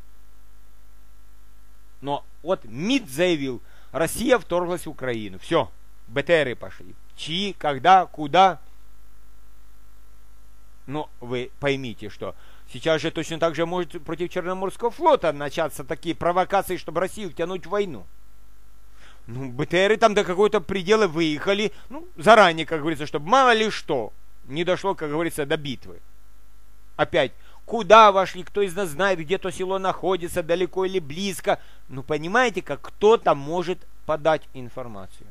Но вот МИД заявил, Россия вторглась в Украину. Все, БТРы пошли. Чьи, когда, куда. Но вы поймите, что сейчас же точно так же может против Черноморского флота начаться такие провокации, чтобы Россию втянуть в войну. Ну, БТРы там до какого-то предела выехали, ну, заранее, как говорится, чтобы мало ли что не дошло, как говорится, до битвы. Опять, куда вошли, кто из нас знает, где то село находится, далеко или близко. Ну, понимаете, как кто-то может подать информацию.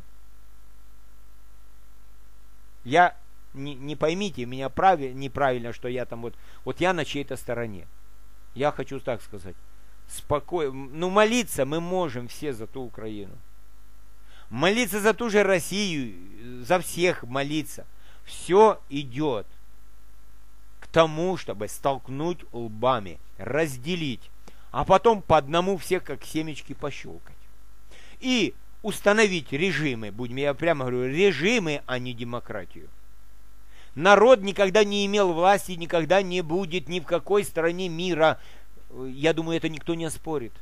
Я, не, не поймите меня правильно, неправильно, что я там вот, вот я на чьей-то стороне. Я хочу так сказать. Спокойно. Ну, молиться мы можем все за ту Украину. Молиться за ту же Россию, за всех молиться. Все идет к тому, чтобы столкнуть лбами, разделить, а потом по одному всех как семечки пощелкать. И установить режимы, будем, я прямо говорю, режимы, а не демократию. Народ никогда не имел власти, никогда не будет ни в какой стране мира. Я думаю, это никто не оспорит.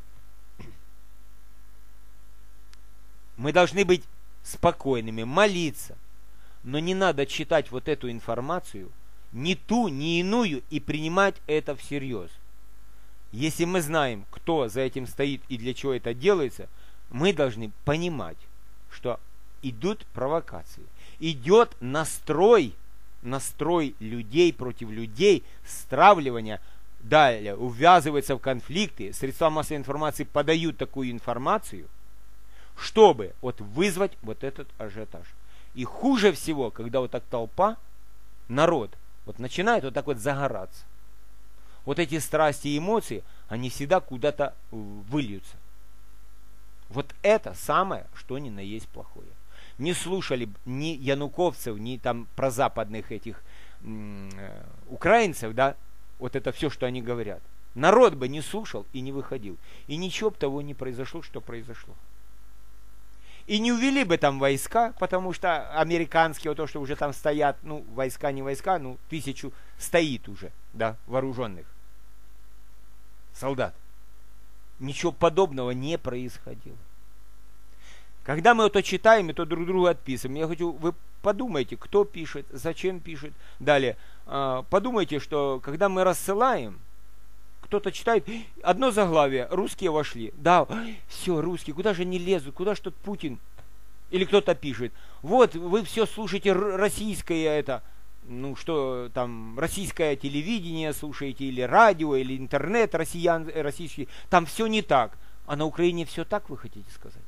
Мы должны быть спокойными, молиться. Но не надо читать вот эту информацию, ни ту, ни иную, и принимать это всерьез. Если мы знаем, кто за этим стоит и для чего это делается, мы должны понимать, что идут провокации. Идет настрой, настрой людей против людей, стравливание. Далее увязывается в конфликты. Средства массовой информации подают такую информацию, чтобы вот вызвать вот этот ажиотаж. И хуже всего, когда вот так толпа, народ, вот начинает вот так вот загораться. Вот эти страсти и эмоции, они всегда куда-то выльются. Вот это самое, что ни на есть плохое. Не слушали ни януковцев, ни там прозападных этих м- украинцев, да, вот это все, что они говорят. Народ бы не слушал и не выходил. И ничего бы того не произошло, что произошло. И не увели бы там войска, потому что американские, вот то, что уже там стоят, ну, войска не войска, ну, тысячу стоит уже, да, вооруженных солдат. Ничего подобного не происходило. Когда мы это читаем, и то друг другу отписываем, я хочу, вы подумайте, кто пишет, зачем пишет. Далее, подумайте, что когда мы рассылаем, кто-то читает, одно заглавие, русские вошли. Да, все, русские, куда же они лезут, куда же тут Путин? Или кто-то пишет, вот, вы все слушаете российское это, ну что там, российское телевидение слушаете, или радио, или интернет россиян, российский, там все не так. А на Украине все так, вы хотите сказать?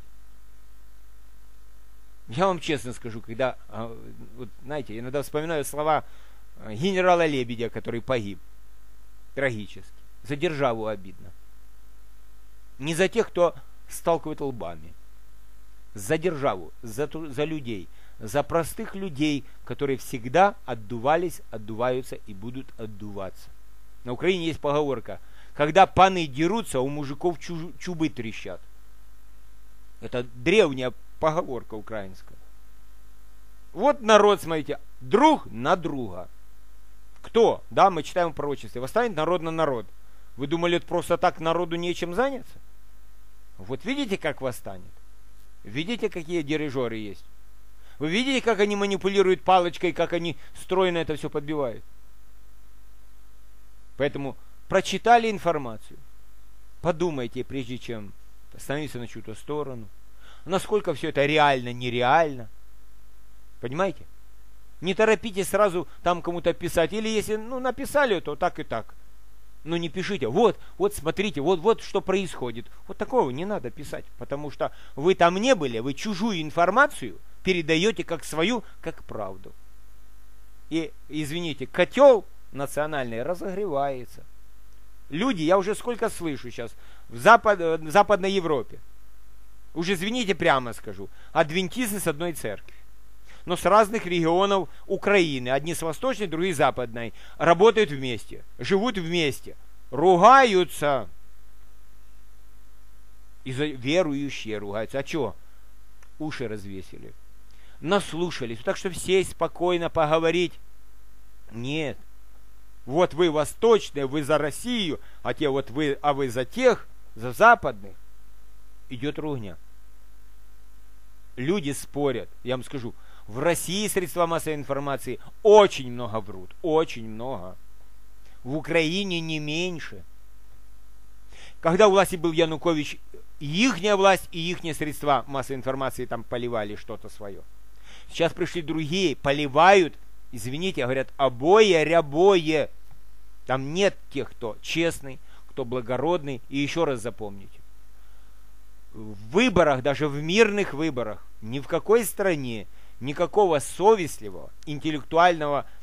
Я вам честно скажу, когда, вот, знаете, иногда вспоминаю слова генерала Лебедя, который погиб, трагически. За державу обидно. Не за тех, кто сталкивает лбами. За державу, за, за людей. За простых людей, которые всегда отдувались, отдуваются и будут отдуваться. На Украине есть поговорка. Когда паны дерутся, у мужиков чу, чубы трещат. Это древняя поговорка украинская. Вот народ, смотрите, друг на друга. Кто? Да, мы читаем в пророчестве. Восстанет народ на народ. Вы думали, это просто так народу нечем заняться? Вот видите, как восстанет? Видите, какие дирижеры есть? Вы видите, как они манипулируют палочкой, как они стройно это все подбивают? Поэтому прочитали информацию. Подумайте, прежде чем становиться на чью-то сторону. Насколько все это реально, нереально. Понимаете? Не торопитесь сразу там кому-то писать. Или если ну, написали, то так и так. Но не пишите, вот, вот смотрите, вот, вот что происходит. Вот такого не надо писать, потому что вы там не были, вы чужую информацию передаете как свою, как правду. И, извините, котел национальный разогревается. Люди, я уже сколько слышу сейчас, в, Запад, в Западной Европе, уже, извините, прямо скажу, адвентисты с одной церкви, но с разных регионов Украины, одни с восточной, другие с западной, работают вместе, живут вместе, ругаются. И за верующие ругаются. А что? Уши развесили. Наслушались. Так что сесть спокойно поговорить. Нет. Вот вы восточные, вы за Россию, а те вот вы, а вы за тех, за западных. Идет ругня. Люди спорят. Я вам скажу, в России средства массовой информации очень много врут. Очень много. В Украине не меньше. Когда у власти был Янукович, ихняя власть и ихние средства массовой информации там поливали что-то свое. Сейчас пришли другие, поливают, извините, говорят, обоє рябое. Там нет тех, кто честный, кто благородный. И еще раз запомните. В выборах, даже в мирных выборах, ни в какой стране никакого совестливого, интеллектуального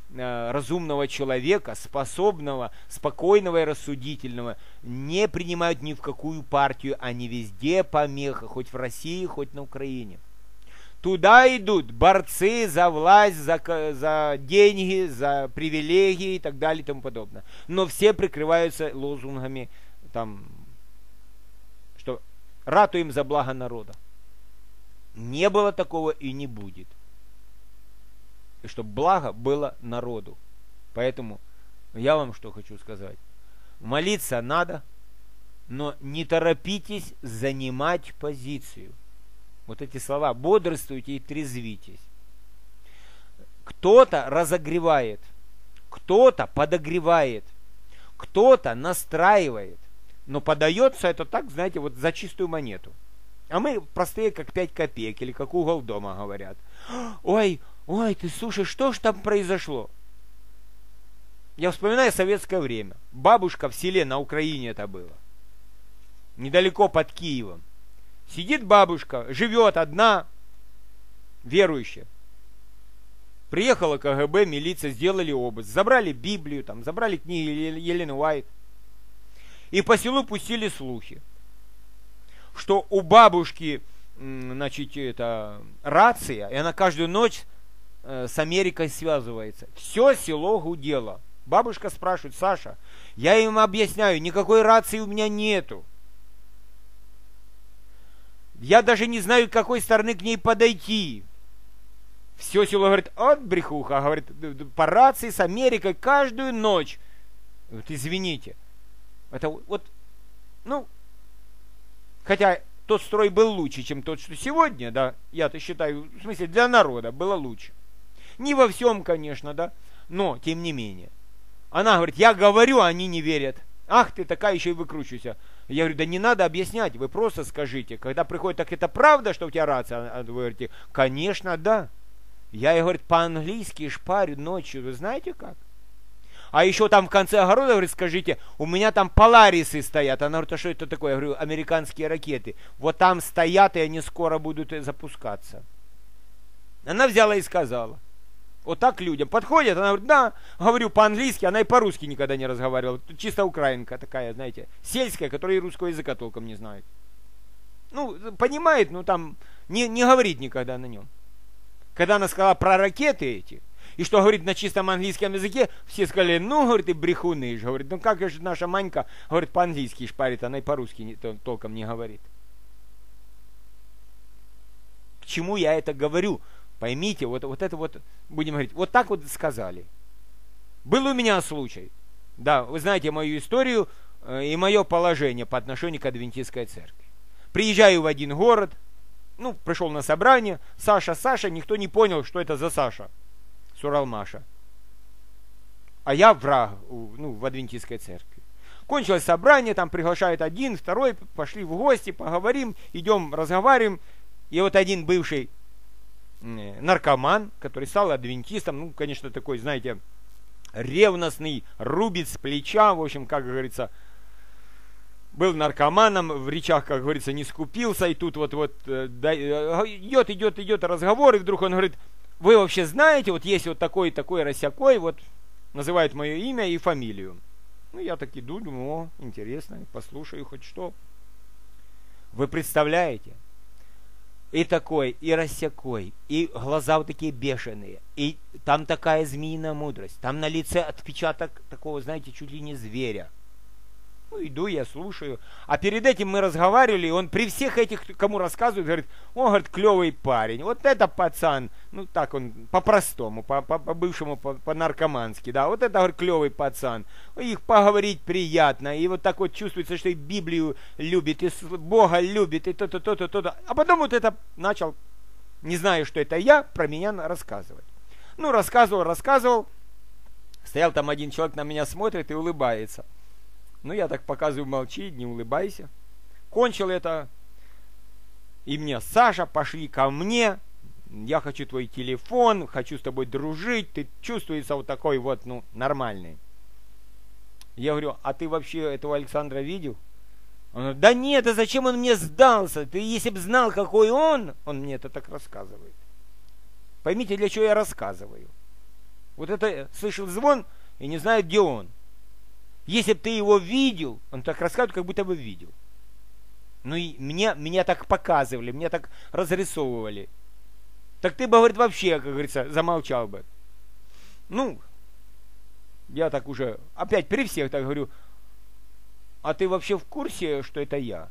э, разумного человека, способного, спокойного и рассудительного, не принимают ни в какую партию, они везде помеха, хоть в России, хоть на Украине. Туда идут борцы за власть, за, за деньги, за привилегии и так далее и тому подобное. Но все прикрываются лозунгами, там, что ратуем за благо народа. Не было такого и не будет. И чтобы благо было народу. Поэтому я вам что хочу сказать. Молиться надо, но не торопитесь занимать позицию. Вот эти слова. Бодрствуйте и трезвитесь. Кто-то разогревает, кто-то подогревает, кто-то настраивает. Но подается это так, знаете, вот за чистую монету. А мы простые, как пять копеек, или как угол дома говорят. Ой, ой, ты слушай, что ж там произошло? Я вспоминаю советское время. Бабушка в селе на Украине это было. Недалеко под Киевом. Сидит бабушка, живет одна, верующая. Приехала ка гэ бэ, милиция, сделали обыск. Забрали Библию, там, забрали книги Елены Уайт. И по селу пустили слухи, что у бабушки, значит, это рация, и она каждую ночь э, с Америкой связывается. Все село гудело. Бабушка спрашивает: Саша, я им объясняю, никакой рации у меня нету. Я даже не знаю, с какой стороны к ней подойти. Все село говорит: от брехуха, говорит, по рации с Америкой каждую ночь. Вот извините. Это вот, ну, хотя тот строй был лучше, чем тот, что сегодня, да, я-то считаю, в смысле, для народа было лучше. Не во всем, конечно, да, но, тем не менее. Она говорит: я говорю, они не верят. Ах, ты такая, еще и выкручивайся. Я говорю: да не надо объяснять, вы просто скажите. Когда приходит: так это правда, что у тебя рация? А вы говорите: конечно, да. Я ей, говорит, по-английски шпарю ночью, вы знаете как? А еще там в конце огорода, говорит, скажите, у меня там поларисы стоят. Она говорит: а что это такое? Я говорю: американские ракеты. Вот там стоят, и они скоро будут запускаться. Она взяла и сказала. Вот так людям подходят, она говорит: да, говорю по-английски, она и по-русски никогда не разговаривала. Чисто украинка такая, знаете, сельская, которая и русского языка толком не знает. Ну, понимает, но там не, не говорит никогда на нем. Когда она сказала про ракеты эти, и что говорит на чистом английском языке, все сказали: ну, говорит, и брехуны же. Говорит: ну как же наша Манька, говорит, по-английски шпарит, она и по-русски не, толком не говорит. К чему я это говорю? Поймите, вот, вот это вот, будем говорить, вот так вот сказали. Был у меня случай. Да, вы знаете мою историю э, и мое положение по отношению к адвентистской церкви. Приезжаю в один город, ну, пришел на собрание, Саша, Саша, никто не понял, что это за Саша, Суралмаша. А я враг, ну, в адвентистской церкви. Кончилось собрание, там приглашают один, второй, пошли в гости, поговорим, идем, разговариваем. И вот один бывший наркоман, который стал адвентистом, ну, конечно, такой, знаете, ревностный, рубит с плеча, в общем, как говорится, был наркоманом, в речах, как говорится, не скупился, и тут вот-вот да, идет, идет, идет разговор, и вдруг он говорит: вы вообще знаете, вот есть вот такой, такой, рассякой, вот, называют мое имя и фамилию. Ну, я так иду, думаю: о, интересно, послушаю хоть что. Вы представляете? И такой, и рассякой, и глаза вот такие бешеные, и там такая змеиная мудрость, там на лице отпечаток такого, знаете, чуть ли не зверя. Ну, иду, я слушаю. А перед этим мы разговаривали, и он при всех этих, кому рассказывает, говорит: о, говорит, клевый парень, вот это пацан, ну, так он, по-простому, по-бывшему, по-наркомански, да, вот это, говорит, клевый пацан, их поговорить приятно, и вот так вот чувствуется, что и Библию любит, и Бога любит, и то-то, то-то, то-то. А потом вот это начал, не знаю, что это я, про меня рассказывать. Ну, рассказывал, рассказывал, стоял там один человек, на меня смотрит и улыбается. Ну, я так показываю: молчи, не улыбайся. Кончил это. И мне: Саша, пошли ко мне. Я хочу твой телефон, хочу с тобой дружить. Ты чувствуется вот такой вот, ну, нормальный. Я говорю: а ты вообще этого Александра видел? Он говорит: да нет, а зачем он мне сдался? Ты если бы знал, какой он, он мне это так рассказывает. Поймите, для чего я рассказываю. Вот это слышал звон и не знает, где он. Если бы ты его видел, он так рассказывает, как будто бы видел. Ну и мне, меня так показывали, меня так разрисовывали. Так ты бы, говорит, вообще, как говорится, замолчал бы. Ну, я так уже, опять при всех так говорю, а ты вообще в курсе, что это я?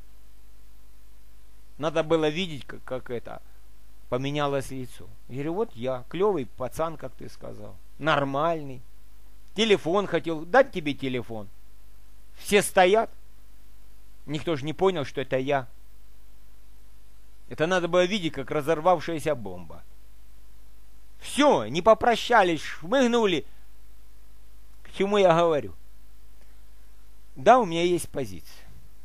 Надо было видеть, как, как это поменялось лицо. Я говорю, вот я, клевый пацан, как ты сказал, нормальный. Телефон хотел, дать тебе телефон. Все стоят. Никто же не понял, что это я. Это надо было видеть, как разорвавшаяся бомба. Все, не попрощались, шмыгнули. К чему я говорю? Да, у меня есть позиция.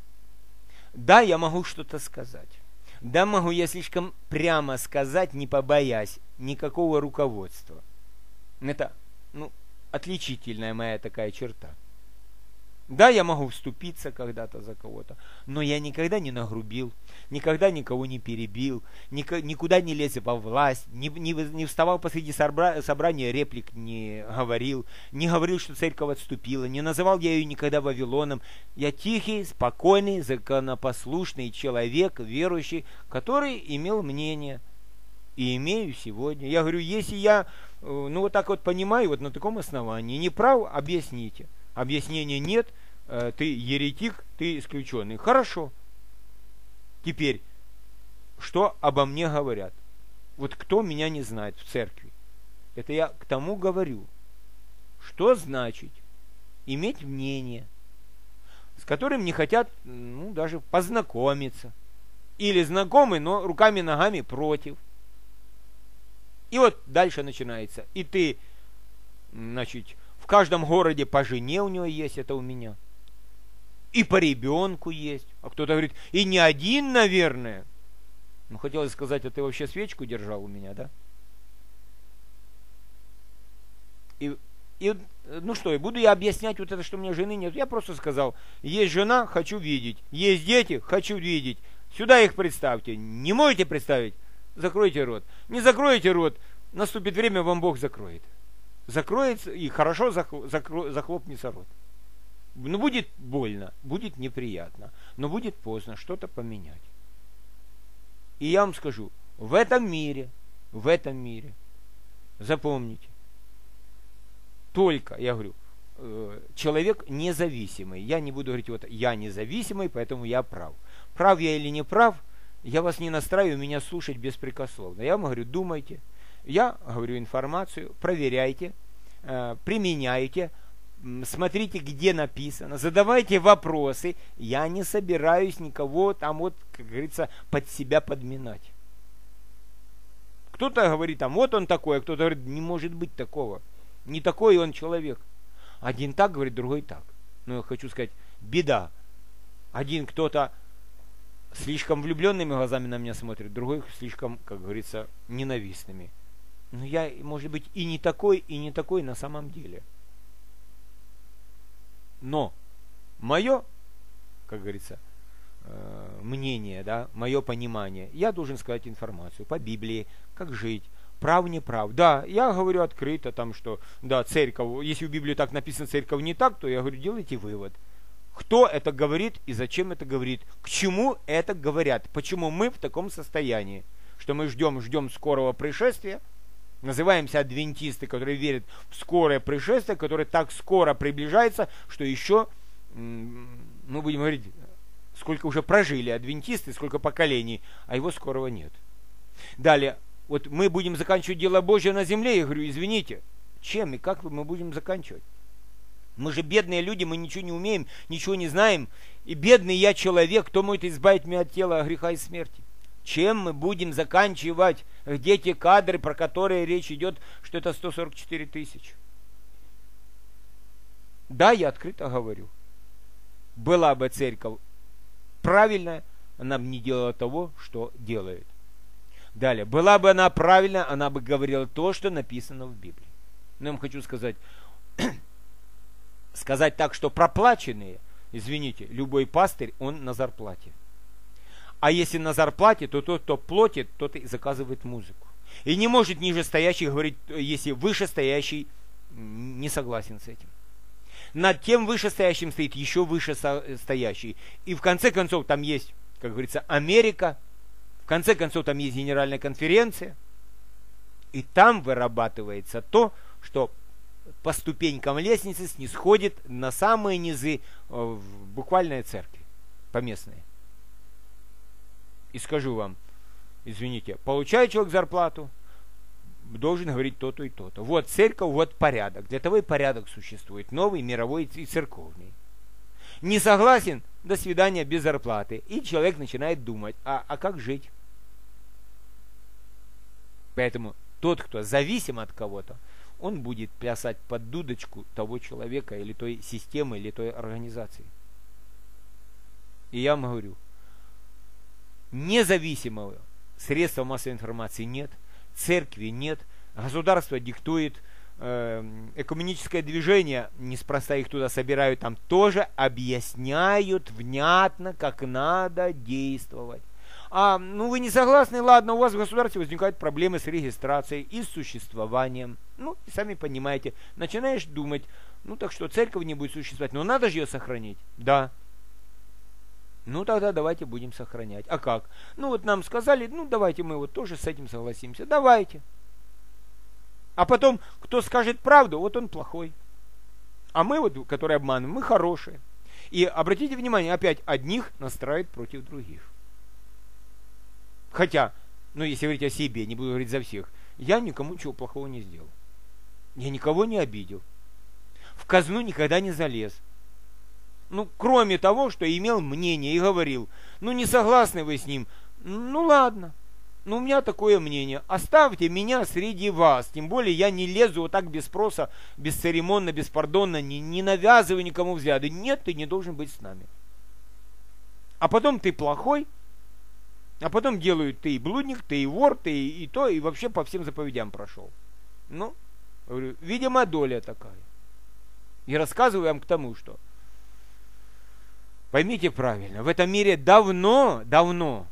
Да, я могу что-то сказать. Да, могу я слишком прямо сказать, не побоясь никакого руководства. Это, ну, отличительная моя такая черта. Да, я могу вступиться когда-то за кого-то, но я никогда не нагрубил, никогда никого не перебил, никуда не лез во власть, не, не, не вставал посреди собра, собрания, реплик не говорил, не говорил, что церковь отступила, не называл я ее никогда Вавилоном. Я тихий, спокойный, законопослушный человек, верующий, который имел мнение. И имею сегодня. Я говорю, если я, ну вот так вот понимаю, вот на таком основании, не прав, объясните. Объяснения нет, ты еретик, ты исключенный. Хорошо. Теперь, что обо мне говорят? Вот кто меня не знает в церкви? Это я к тому говорю. Что значит иметь мнение, с которым не хотят, ну, даже познакомиться. Или знакомы, но руками-ногами против. И вот дальше начинается. И ты, значит, в каждом городе по жене у него есть, это у меня. И по ребенку есть. А кто-то говорит, и не один, наверное. Ну, хотелось сказать, а ты вообще свечку держал у меня, да? И, и ну что, и буду я объяснять вот это, что у меня жены нет. Я просто сказал, есть жена, хочу видеть. Есть дети, хочу видеть. Сюда их представьте. Не можете представить? Закройте рот. Не закроете рот, наступит время, вам Бог закроет. Закроется и хорошо захло, захлопнется рот. Ну, будет больно, будет неприятно, но будет поздно что-то поменять. И я вам скажу, в этом мире, в этом мире, запомните, только, я говорю, человек независимый. Я не буду говорить, вот я независимый, поэтому я прав. Прав я или не прав, я вас не настраиваю меня слушать беспрекословно. Я вам говорю, думайте. Я говорю информацию, проверяйте, э, применяйте, смотрите, где написано, задавайте вопросы. Я не собираюсь никого там вот, как говорится, под себя подминать. Кто-то говорит, там, вот он такой, а кто-то говорит, не может быть такого. Не такой он человек. Один так говорит, другой так. Но я хочу сказать, беда. Один кто-то слишком влюбленными глазами на меня смотрит, другой слишком, как говорится, ненавистными. Но я, может быть, и не такой, и не такой на самом деле. Но мое, как говорится, э, мнение, да, мое понимание, я должен сказать информацию по Библии, как жить, прав, не прав. Да, я говорю открыто, там, что, да, церковь, если в Библии так написано, церковь не так, то я говорю, делайте вывод. Кто это говорит и зачем это говорит? К чему это говорят? Почему мы в таком состоянии? Что мы ждем, ждем скорого пришествия, называемся адвентисты, которые верят в скорое пришествие, которое так скоро приближается, что еще, ну, будем говорить, сколько уже прожили адвентисты, сколько поколений, а его скорого нет. Далее, вот мы будем заканчивать дело Божье на земле, я говорю, извините, чем и как мы будем заканчивать? Мы же бедные люди, мы ничего не умеем, ничего не знаем. И бедный я человек, кто может избавить меня от тела, греха и смерти? Чем мы будем заканчивать? Где те кадры, про которые речь идет, что это сто сорок четыре тысячи? Да, я открыто говорю. Была бы церковь правильная, она бы не делала того, что делает. Далее, была бы она правильная, она бы говорила то, что написано в Библии. Но я вам хочу сказать, сказать так, что проплаченные, извините, любой пастырь, он на зарплате. А если на зарплате, то тот, кто платит, тот и заказывает музыку. И не может нижестоящий говорить, если вышестоящий не согласен с этим. Над тем вышестоящим стоит еще вышестоящий. И в конце концов там есть, как говорится, Америка. В конце концов там есть Генеральная конференция. И там вырабатывается то, что по ступенькам лестницы снисходит на самые низы в буквальной церкви поместные. И скажу вам, извините, получает человек зарплату, должен говорить то-то и то-то. Вот церковь, вот порядок. Для того и порядок существует. Новый, мировой и церковный. Не согласен? До свидания, без зарплаты. И человек начинает думать, а, а как жить? Поэтому тот, кто зависим от кого-то, он будет плясать под дудочку того человека или той системы, или той организации. И я вам говорю, независимого средства массовой информации нет, церкви нет, государство диктует, э, экуменическое движение, неспроста их туда собирают, там тоже объясняют внятно, как надо действовать. А, ну вы не согласны, ладно, у вас в государстве возникают проблемы с регистрацией и с существованием. Ну, и сами понимаете, начинаешь думать, ну так что церковь не будет существовать, но надо же ее сохранить. Да. Ну тогда давайте будем сохранять. А как? Ну вот нам сказали, ну давайте мы вот тоже с этим согласимся. Давайте. А потом, кто скажет правду, вот он плохой. А мы вот, которые обманываем, мы хорошие. И обратите внимание, опять одних настраивают против других. Хотя, ну если говорить о себе, не буду говорить за всех, я никому ничего плохого не сделал. Я никого не обидел. В казну никогда не залез. Ну, кроме того, что имел мнение и говорил, ну, не согласны вы с ним, ну, ладно, ну, у меня такое мнение, оставьте меня среди вас, тем более я не лезу вот так без спроса, бесцеремонно, беспардонно, не, не навязываю никому взгляды, нет, ты не должен быть с нами. А потом ты плохой, а потом делают, ты и блудник, ты и вор, ты и, и то, и вообще по всем заповедям прошел. Ну, говорю, видимо, доля такая. И рассказываю вам к тому, что поймите правильно, в этом мире давно, давно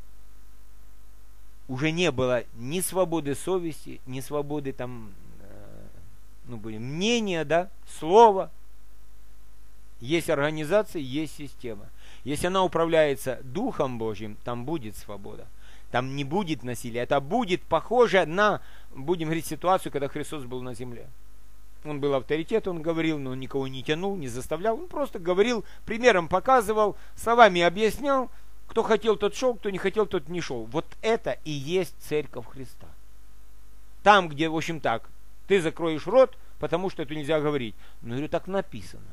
уже не было ни свободы совести, ни свободы там, э, ну, мнения, да, слова. Есть организация, есть система. Если она управляется Духом Божьим, там будет свобода. Там не будет насилия. Это будет похоже на, будем говорить, ситуацию, когда Христос был на земле. Он был авторитет, он говорил, но он никого не тянул, не заставлял. Он просто говорил, примером показывал, словами объяснял. Кто хотел, тот шел, кто не хотел, тот не шел. Вот это и есть церковь Христа. Там, где, в общем так, ты закроешь рот, потому что это нельзя говорить. Но, говорю, так написано.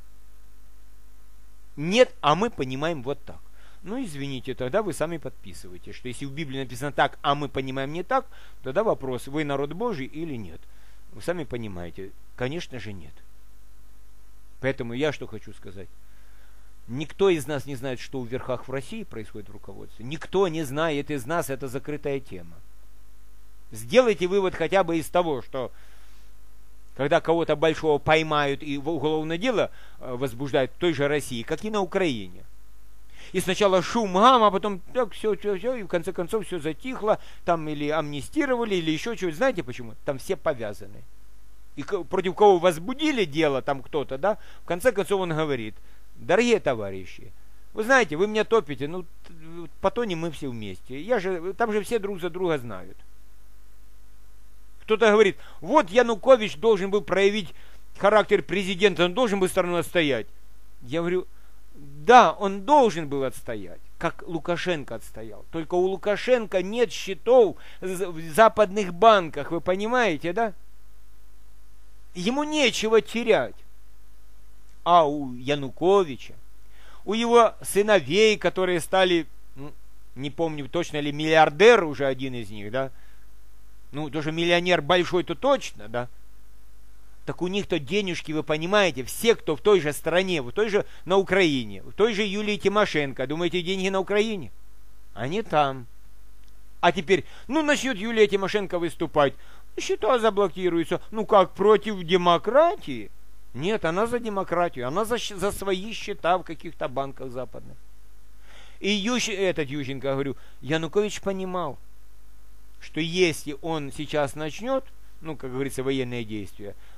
Нет, а мы понимаем вот так. Ну, извините, тогда вы сами подписываете, что если в Библии написано так, а мы понимаем не так, тогда вопрос, вы народ Божий или нет. Вы сами понимаете, конечно же нет. Поэтому я что хочу сказать. Никто из нас не знает, что в верхах в России происходит в руководстве. Никто не знает из нас, это закрытая тема. Сделайте вывод хотя бы из того, что когда кого-то большого поймают и в уголовное дело возбуждают в той же России, как и на Украине. И сначала шум, гам, а потом так, все, все, все, и в конце концов все затихло, там или амнистировали, или еще чего-то. Знаете почему? Там все повязаны. И против кого возбудили дело, там кто-то, да, в конце концов он говорит, дорогие товарищи, вы знаете, вы меня топите, ну, потонем мы все вместе. Я же, там же все друг за друга знают. Кто-то говорит, вот Янукович должен был проявить характер президента, он должен был стороной отстоять. Я говорю, да, он должен был отстоять, как Лукашенко отстоял. Только у Лукашенко нет счетов в западных банках, вы понимаете, да? Ему нечего терять. А у Януковича, у его сыновей, которые стали, ну, не помню точно ли, миллиардер уже один из них, да? Ну, тоже миллионер большой-то точно, да? Так у них-то денежки, вы понимаете, все, кто в той же стране, в той же на Украине, в той же Юлии Тимошенко, думаете, деньги на Украине? Они там. А теперь, ну, начнет Юлия Тимошенко выступать, счета заблокируются. Ну, как, против демократии? Нет, она за демократию, она за, за свои счета в каких-то банках западных. И Ющ, этот Ющенко, говорю, Янукович понимал, что если он сейчас начнет, ну, как говорится, военные действия,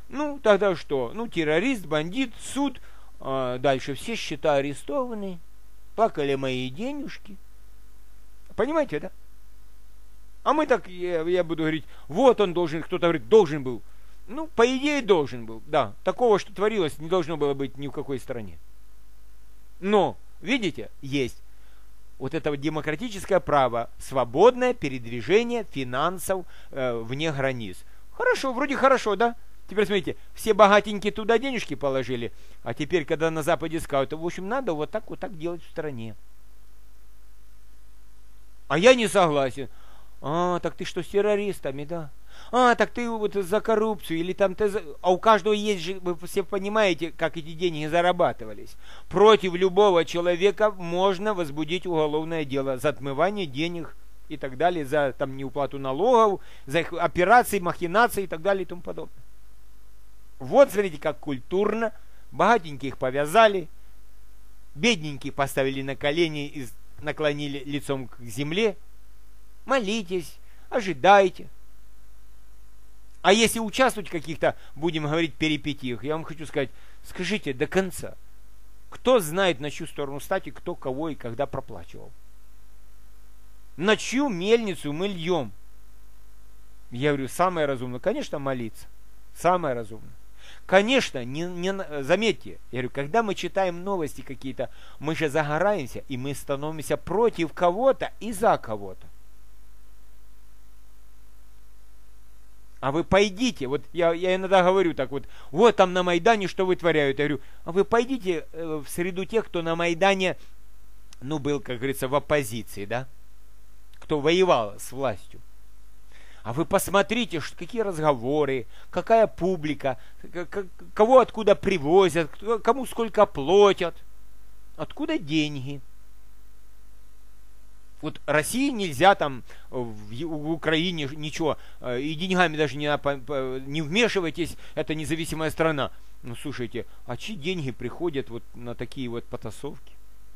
Ну, тогда что? Ну, террорист, бандит, суд. А дальше все счета арестованы. Плакали мои денежки. Понимаете, да? А мы так, я, я буду говорить, вот он должен, кто-то говорит, должен был. Ну, по идее, должен был, да. Такого, что творилось, не должно было быть ни в какой стране. Но, видите, есть вот это вот демократическое право, свободное передвижение финансов э, вне границ. Хорошо, вроде хорошо, да? Теперь смотрите, все богатенькие туда денежки положили, а теперь, когда на Западе скажут, в общем, надо вот так вот так делать в стране. А я не согласен. А, так ты что, с террористами, да? А, так ты вот за коррупцию, или там ты за... А у каждого есть же, вы все понимаете, как эти деньги зарабатывались. Против любого человека можно возбудить уголовное дело за отмывание денег и так далее, за там неуплату налогов, за их операции, махинации и так далее и тому подобное. Вот, смотрите, как культурно. Богатеньких повязали, бедненьких поставили на колени и наклонили лицом к земле. Молитесь, ожидайте. А если участвовать в каких-то, будем говорить, перипетиях, я вам хочу сказать, скажите до конца, кто знает, на чью сторону стать и кто кого и когда проплачивал? На чью мельницу мы льем? Я говорю, самое разумное, конечно, молиться. Самое разумное. Конечно, не, не, заметьте, я говорю, когда мы читаем новости какие-то, мы же загораемся, и мы становимся против кого-то и за кого-то. А вы пойдите, вот я, я иногда говорю так вот, вот там на Майдане что вытворяют. Я говорю, а вы пойдите э, в среду тех, кто на Майдане, ну, был, как говорится, в оппозиции, да? Кто воевал с властью. А вы посмотрите, что, какие разговоры, какая публика, к- кого откуда привозят, кому сколько платят, откуда деньги. Вот России нельзя там в, в Украине ничего, и деньгами даже не, не вмешивайтесь, это независимая страна. Ну, слушайте, а чьи деньги приходят вот на такие вот потасовки?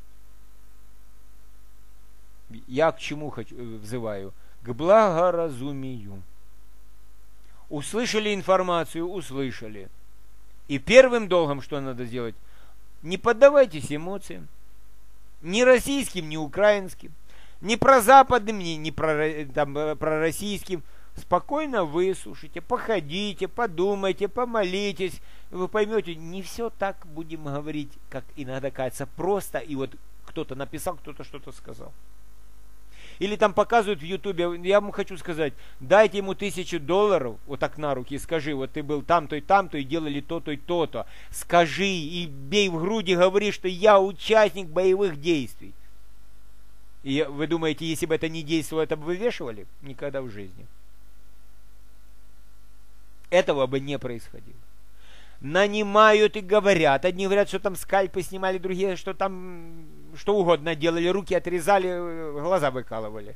Я к чему хочу, взываю? К благоразумию. Услышали информацию, услышали. И первым долгом, что надо сделать, не поддавайтесь эмоциям. Ни российским, ни украинским. Ни про западным, ни, ни про, там, про российским. Спокойно выслушайте, походите, подумайте, помолитесь. Вы поймете, не все так будем говорить, как иногда кажется, просто. И вот кто-то написал, кто-то что-то сказал. Или там показывают в Ютубе, я вам хочу сказать, дайте ему тысячу долларов, вот так на руки, и скажи, вот ты был там-то и там-то, и делали то-то и то-то. Скажи и бей в груди, говори, что я участник боевых действий. И вы думаете, если бы это не действовало, это бы вывешивали? Никогда в жизни. Этого бы не происходило. Нанимают и говорят. Одни говорят, что там скальпы снимали, другие, что там что угодно делали, руки отрезали, глаза выкалывали.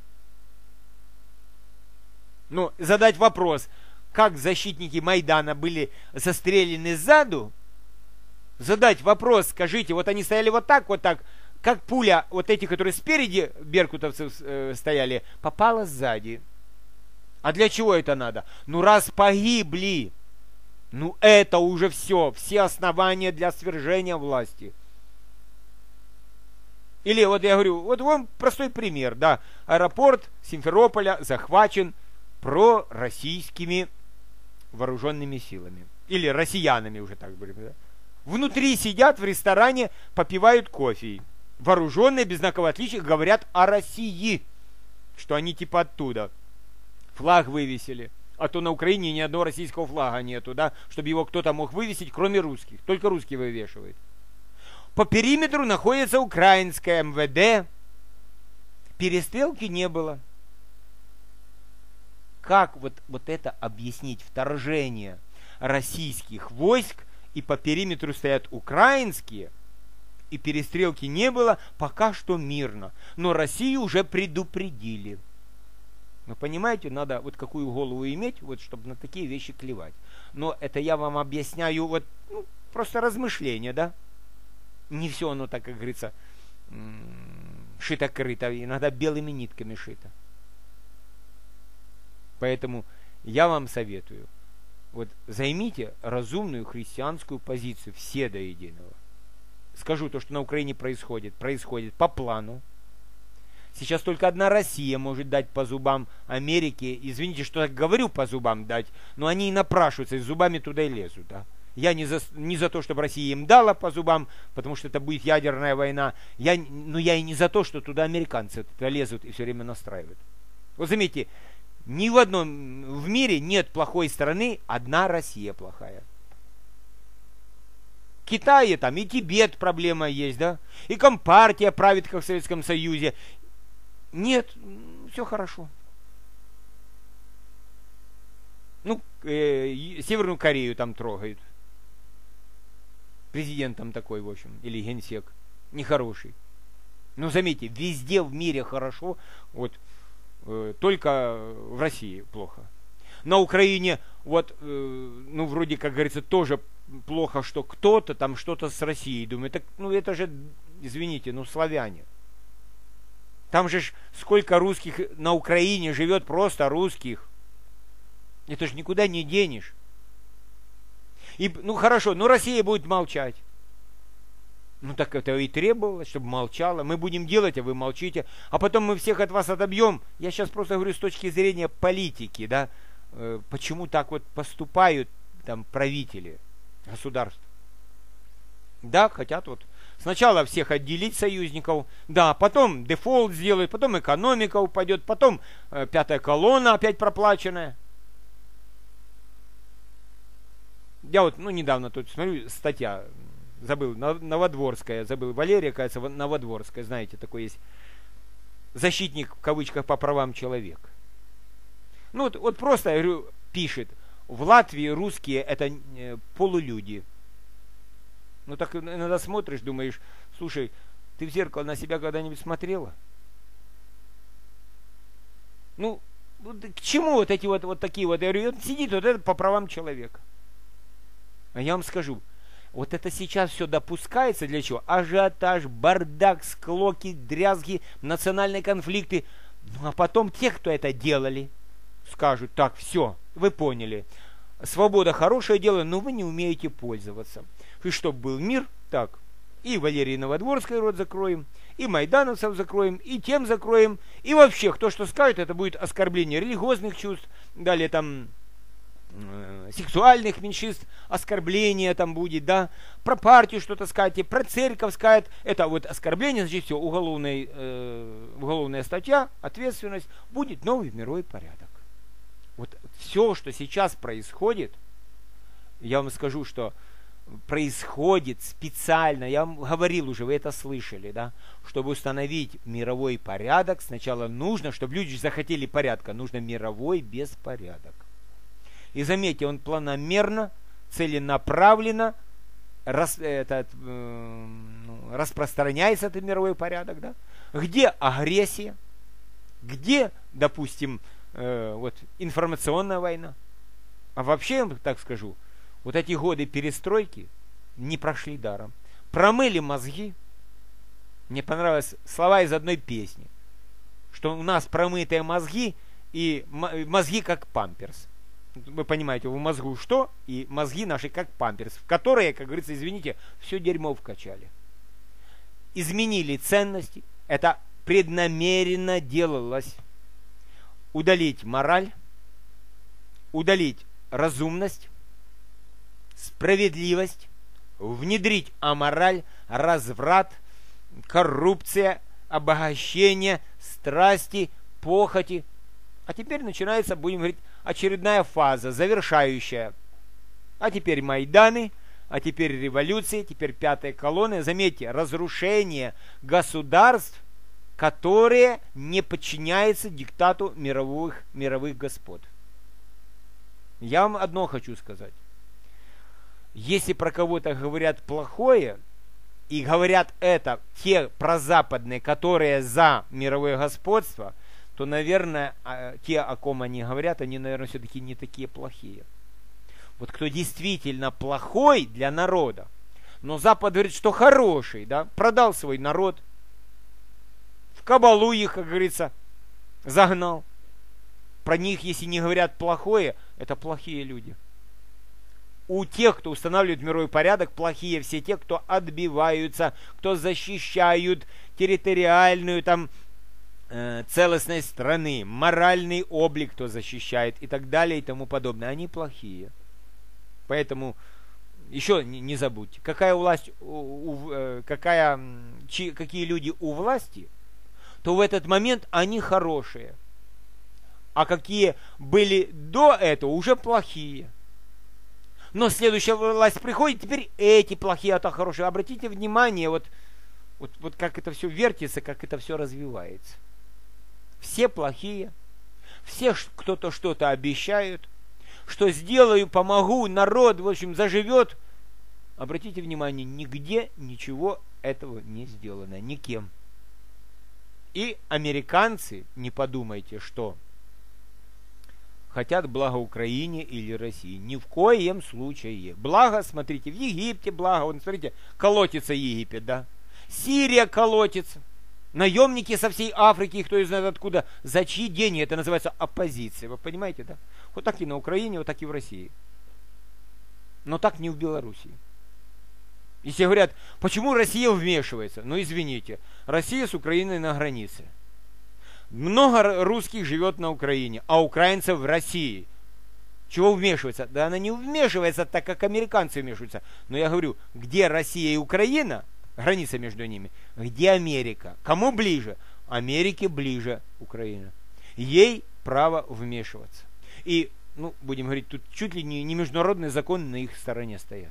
Ну, задать вопрос, как защитники Майдана были застрелены сзаду, задать вопрос, скажите, вот они стояли вот так, вот так, как пуля, вот эти, которые спереди беркутовцев э, стояли, попала сзади. А для чего это надо? Ну, раз погибли, ну, это уже все, все основания для свержения власти. Или вот я говорю, вот вам простой пример, да, аэропорт Симферополя захвачен пророссийскими вооруженными силами. Или россиянами уже так говорим, да. Внутри сидят в ресторане, попивают кофе. Вооруженные, без знаков отличия, говорят о России, что они типа оттуда. Флаг вывесили. А то на Украине ни одного российского флага нету, да, чтобы его кто-то мог вывесить, кроме русских. Только русские вывешивают. По периметру находится украинское эм вэ дэ. Перестрелки не было. Как вот, вот это объяснить? Вторжение российских войск, и по периметру стоят украинские, и перестрелки не было, пока что мирно. Но Россию уже предупредили. Вы понимаете, надо вот какую голову иметь, вот, чтобы на такие вещи клевать. Но это я вам объясняю, вот, ну, просто размышления, да? Не все оно, так как говорится, шито-крыто, иногда белыми нитками шито. Поэтому я вам советую, Вот займите разумную христианскую позицию, все до единого. Скажу, то, что на Украине происходит, происходит по плану. Сейчас только одна Россия может дать по зубам Америке. Извините, что так говорю, по зубам дать, но они и напрашиваются, и зубами туда и лезут. Да? Я не за, не за то, чтобы Россия им дала по зубам, потому что это будет ядерная война. Я, но я и не за то, что туда американцы туда лезут и все время настраивают. Вот заметьте, ни в одном в мире нет плохой страны, одна Россия плохая. В Китае там и Тибет проблема есть, да? И Компартия правит, как в Советском Союзе. Нет, все хорошо. Ну, э, Северную Корею там трогают. Президент там такой, в общем, или генсек. Нехороший. Но заметьте, везде в мире хорошо, вот э, только в России плохо. На Украине, вот, э, ну, вроде, как говорится, тоже плохо, что кто-то там что-то с Россией думает. Так, ну, это же, извините, ну, славяне. Там же сколько русских на Украине живет, просто русских. Это же никуда не денешь. И, ну хорошо, ну Россия будет молчать. Ну так это и требовалось, чтобы молчала. Мы будем делать, а вы молчите. А потом мы всех от вас отобьем. Я сейчас просто говорю с точки зрения политики, да. Э, почему так вот поступают там правители государств? Да, хотят вот сначала всех отделить союзников, да, потом дефолт сделают, потом экономика упадет, потом э, пятая колонна опять проплаченная. Я вот, ну, недавно тут смотрю, статья, забыл, Новодворская, забыл, Валерия, кажется, Новодворская, знаете, такой есть защитник, в кавычках, по правам человека. Ну, вот, вот просто, я говорю, пишет, в Латвии русские это э, полулюди. Ну, так иногда смотришь, думаешь, слушай, ты в зеркало на себя когда-нибудь смотрела? Ну, к чему вот эти вот, вот такие вот, я говорю, он сидит, вот это по правам человека. А я вам скажу, вот это сейчас все допускается для чего? Ажиотаж, бардак, склоки, дрязги, национальные конфликты. Ну, а потом те, кто это делали, скажут, так, все, вы поняли. Свобода хорошее дело, но вы не умеете пользоваться. И чтобы был мир, так, и Валерии Новодворской рот закроем, и майдановцев закроем, и тем закроем, и вообще, кто что скажет, это будет оскорбление религиозных чувств, далее там э, сексуальных меньшинств, оскорбление там будет, да, про партию что-то скажете, про церковь скажет, это вот оскорбление, значит, все, уголовная, э, уголовная статья, ответственность, будет новый мировой порядок. Вот все, что сейчас происходит, я вам скажу, что происходит специально, я вам говорил уже, вы это слышали, да, чтобы установить мировой порядок, сначала нужно, чтобы люди захотели порядка, нужно мировой беспорядок. И заметьте, он планомерно, целенаправленно рас, этот, э, распространяется этот мировой порядок, да. Где агрессия, где, допустим, э, вот информационная война. А вообще, я так скажу, вот эти годы перестройки не прошли даром. Промыли мозги. Мне понравились слова из одной песни, что у нас промытые мозги и мозги как памперс. Вы понимаете, в мозгу что? И мозги наши как памперс, в которые, как говорится, извините, все дерьмо вкачали. Изменили ценности. Это преднамеренно делалось. Удалить мораль, удалить разумность, справедливость, внедрить амораль, разврат, коррупция, обогащение, страсти, похоти. А теперь начинается, будем говорить, очередная фаза, завершающая. А теперь Майданы, а теперь революции, теперь пятая колонна. Заметьте, разрушение государств, которые не подчиняются диктату мировых, мировых господ. Я вам одно хочу сказать. Если про кого-то говорят плохое, и говорят это те прозападные, которые за мировое господство, то, наверное, те, о ком они говорят, они, наверное, все-таки не такие плохие. Вот кто действительно плохой для народа, но Запад говорит, что хороший, да, продал свой народ, в кабалу их, как говорится, загнал. Про них, если не говорят плохое, это плохие люди. у тех, кто устанавливает мировой порядок, плохие все те, кто отбиваются, кто защищают территориальную там э, целостность страны, моральный облик, кто защищает и так далее и тому подобное. Они плохие. Поэтому еще не, не забудьте, какая власть, у, у, э, какая, чи, какие люди у власти, то в этот момент они хорошие. А какие были до этого, уже плохие. Но следующая власть приходит, теперь эти плохие, а то хорошие. Обратите внимание, вот, вот, вот как это все вертится, как это все развивается. Все плохие, все кто-то что-то обещают, что сделаю, помогу, народ, в общем, заживет. Обратите внимание, нигде ничего этого не сделано, никем. И американцы, не подумайте, что хотят блага Украине или России. Ни в коем случае. Благо, смотрите, в Египте благо. Вот смотрите, колотится Египет, да. Сирия колотится. Наемники со всей Африки, кто знает откуда. За чьи деньги? Это называется оппозиция. Вы понимаете, да? Вот так и на Украине, вот так и в России. Но так не в Белоруссии. Если говорят, почему Россия вмешивается? Ну, извините, Россия с Украиной на границе. Много русских живет на Украине, а украинцев в России. Чего вмешивается? Да она не вмешивается так, как американцы вмешиваются. Но я говорю, где Россия и Украина, граница между ними, где Америка? Кому ближе? Америке ближе Украина. Ей право вмешиваться. И, ну, будем говорить, тут чуть ли не, не международные законы на их стороне стоят.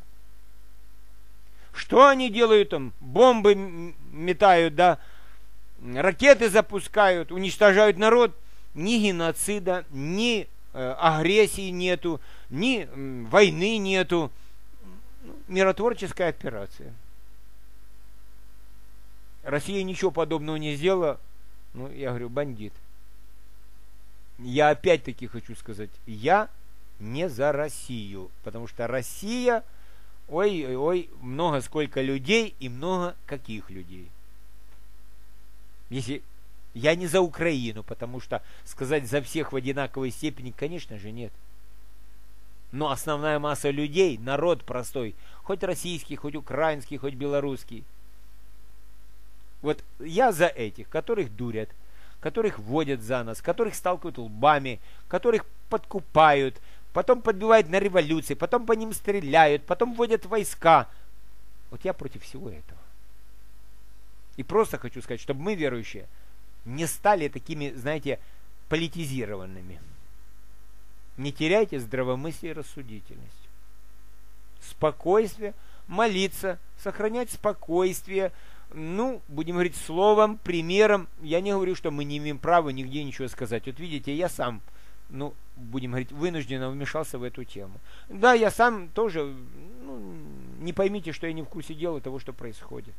Что они делают там? Бомбы метают, да? Ракеты запускают, уничтожают народ. Ни геноцида, ни э, агрессии нету, ни э, войны нету. Миротворческая операция. Россия ничего подобного не сделала. Ну, я говорю, бандит. Я опять-таки хочу сказать, я не за Россию. Потому что Россия, ой, ой, много сколько людей и много каких людей. Если я не за Украину, потому что сказать за всех в одинаковой степени, конечно же, нет. Но основная масса людей, народ простой, хоть российский, хоть украинский, хоть белорусский. Вот я за этих, которых дурят, которых водят за нос, которых сталкивают лбами, которых подкупают, потом подбивают на революции, потом по ним стреляют, потом вводят войска. Вот я против всего этого. И просто хочу сказать, чтобы мы, верующие, не стали такими, знаете, политизированными. Не теряйте здравомыслие и рассудительность. Спокойствие, молиться, сохранять спокойствие. Ну, будем говорить словом, примером. Я не говорю, что мы не имеем права нигде ничего сказать. Вот видите, я сам, ну, будем говорить, вынужденно вмешался в эту тему. Да, я сам тоже, ну, не поймите, что я не в курсе дела того, что происходит.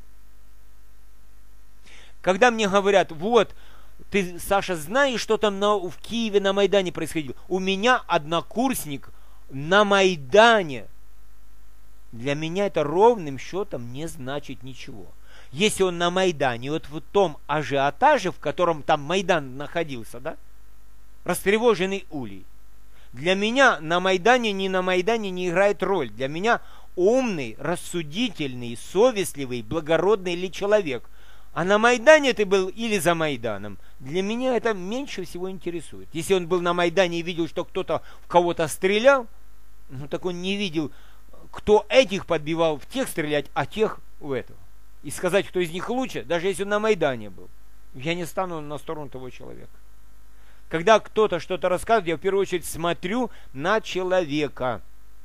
Когда мне говорят, вот, ты, Саша, знаешь, что там на, в Киеве на Майдане происходило? У меня однокурсник на Майдане. Для меня это ровным счетом не значит ничего. Если он на Майдане, вот в том ажиотаже, в котором там Майдан находился, да, растревоженный улей, для меня на Майдане, ни на Майдане не играет роль. Для меня умный, рассудительный, совестливый, благородный ли человек. А на Майдане ты был или за Майданом. Для меня это меньше всего интересует. Если он был на Майдане и видел, что кто-то в кого-то стрелял, ну так он не видел, кто этих подбивал в тех стрелять, а тех в этого. И сказать, кто из них лучше, даже если он на Майдане был. Я не стану на сторону того человека. Когда кто-то что-то рассказывает, я в первую очередь смотрю на человека.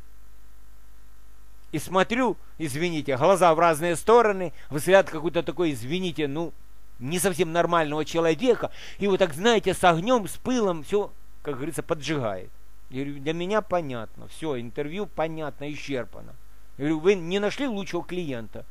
И смотрю, извините, глаза в разные стороны, взгляд какой-то такой, извините, ну, не совсем нормального человека. И вот так, знаете, с огнем, с пылом, все, как говорится, поджигает. Я говорю, для меня понятно, все, интервью понятно, исчерпано. Я говорю, вы не нашли лучшего клиента.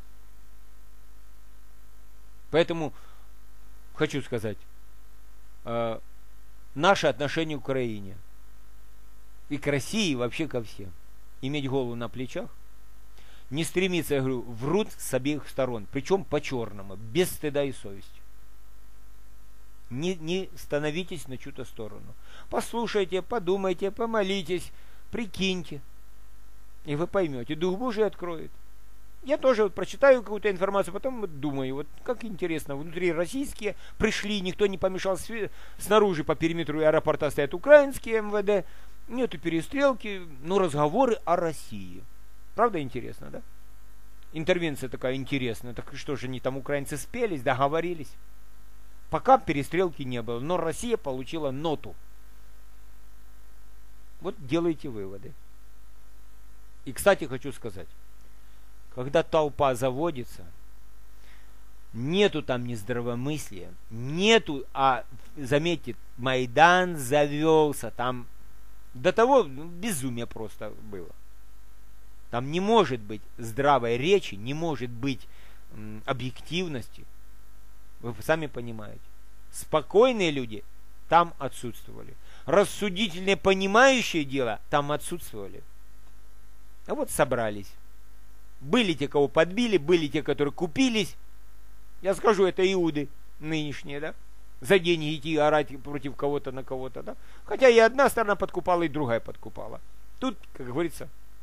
Поэтому хочу сказать, э, наше отношение к Украине и к России, и вообще ко всем, иметь голову на плечах, не стремиться, я говорю, врут с обеих сторон, причем по-черному, без стыда и совести. Не, не становитесь на чью-то сторону. Послушайте, подумайте, помолитесь, прикиньте. И вы поймете, Дух Божий откроет. Я тоже вот прочитаю какую-то информацию, потом вот думаю, вот как интересно, внутри российские пришли, никто не помешал, снаружи по периметру аэропорта стоят украинские эм вэ дэ, нету перестрелки, но разговоры о России. Правда интересно, да? Интервенция такая интересная, так что же они там, украинцы, спелись, договорились. Пока перестрелки не было, но Россия получила ноту. Вот делайте выводы. И, кстати, хочу сказать, когда толпа заводится, нету там ни здравомыслия, нету, а, заметьте, Майдан завелся, там до того ну, безумие просто было. Там не может быть здравой речи, не может быть м, объективности. Вы сами понимаете. Спокойные люди там отсутствовали. Рассудительные, понимающие дело там отсутствовали. А вот собрались. Были те, кого подбили, были те, которые купились. Я скажу, это иуды нынешние, да? За деньги идти орать против кого-то на кого-то, да? Хотя и одна сторона подкупала, и другая подкупала. Тут, как говорится,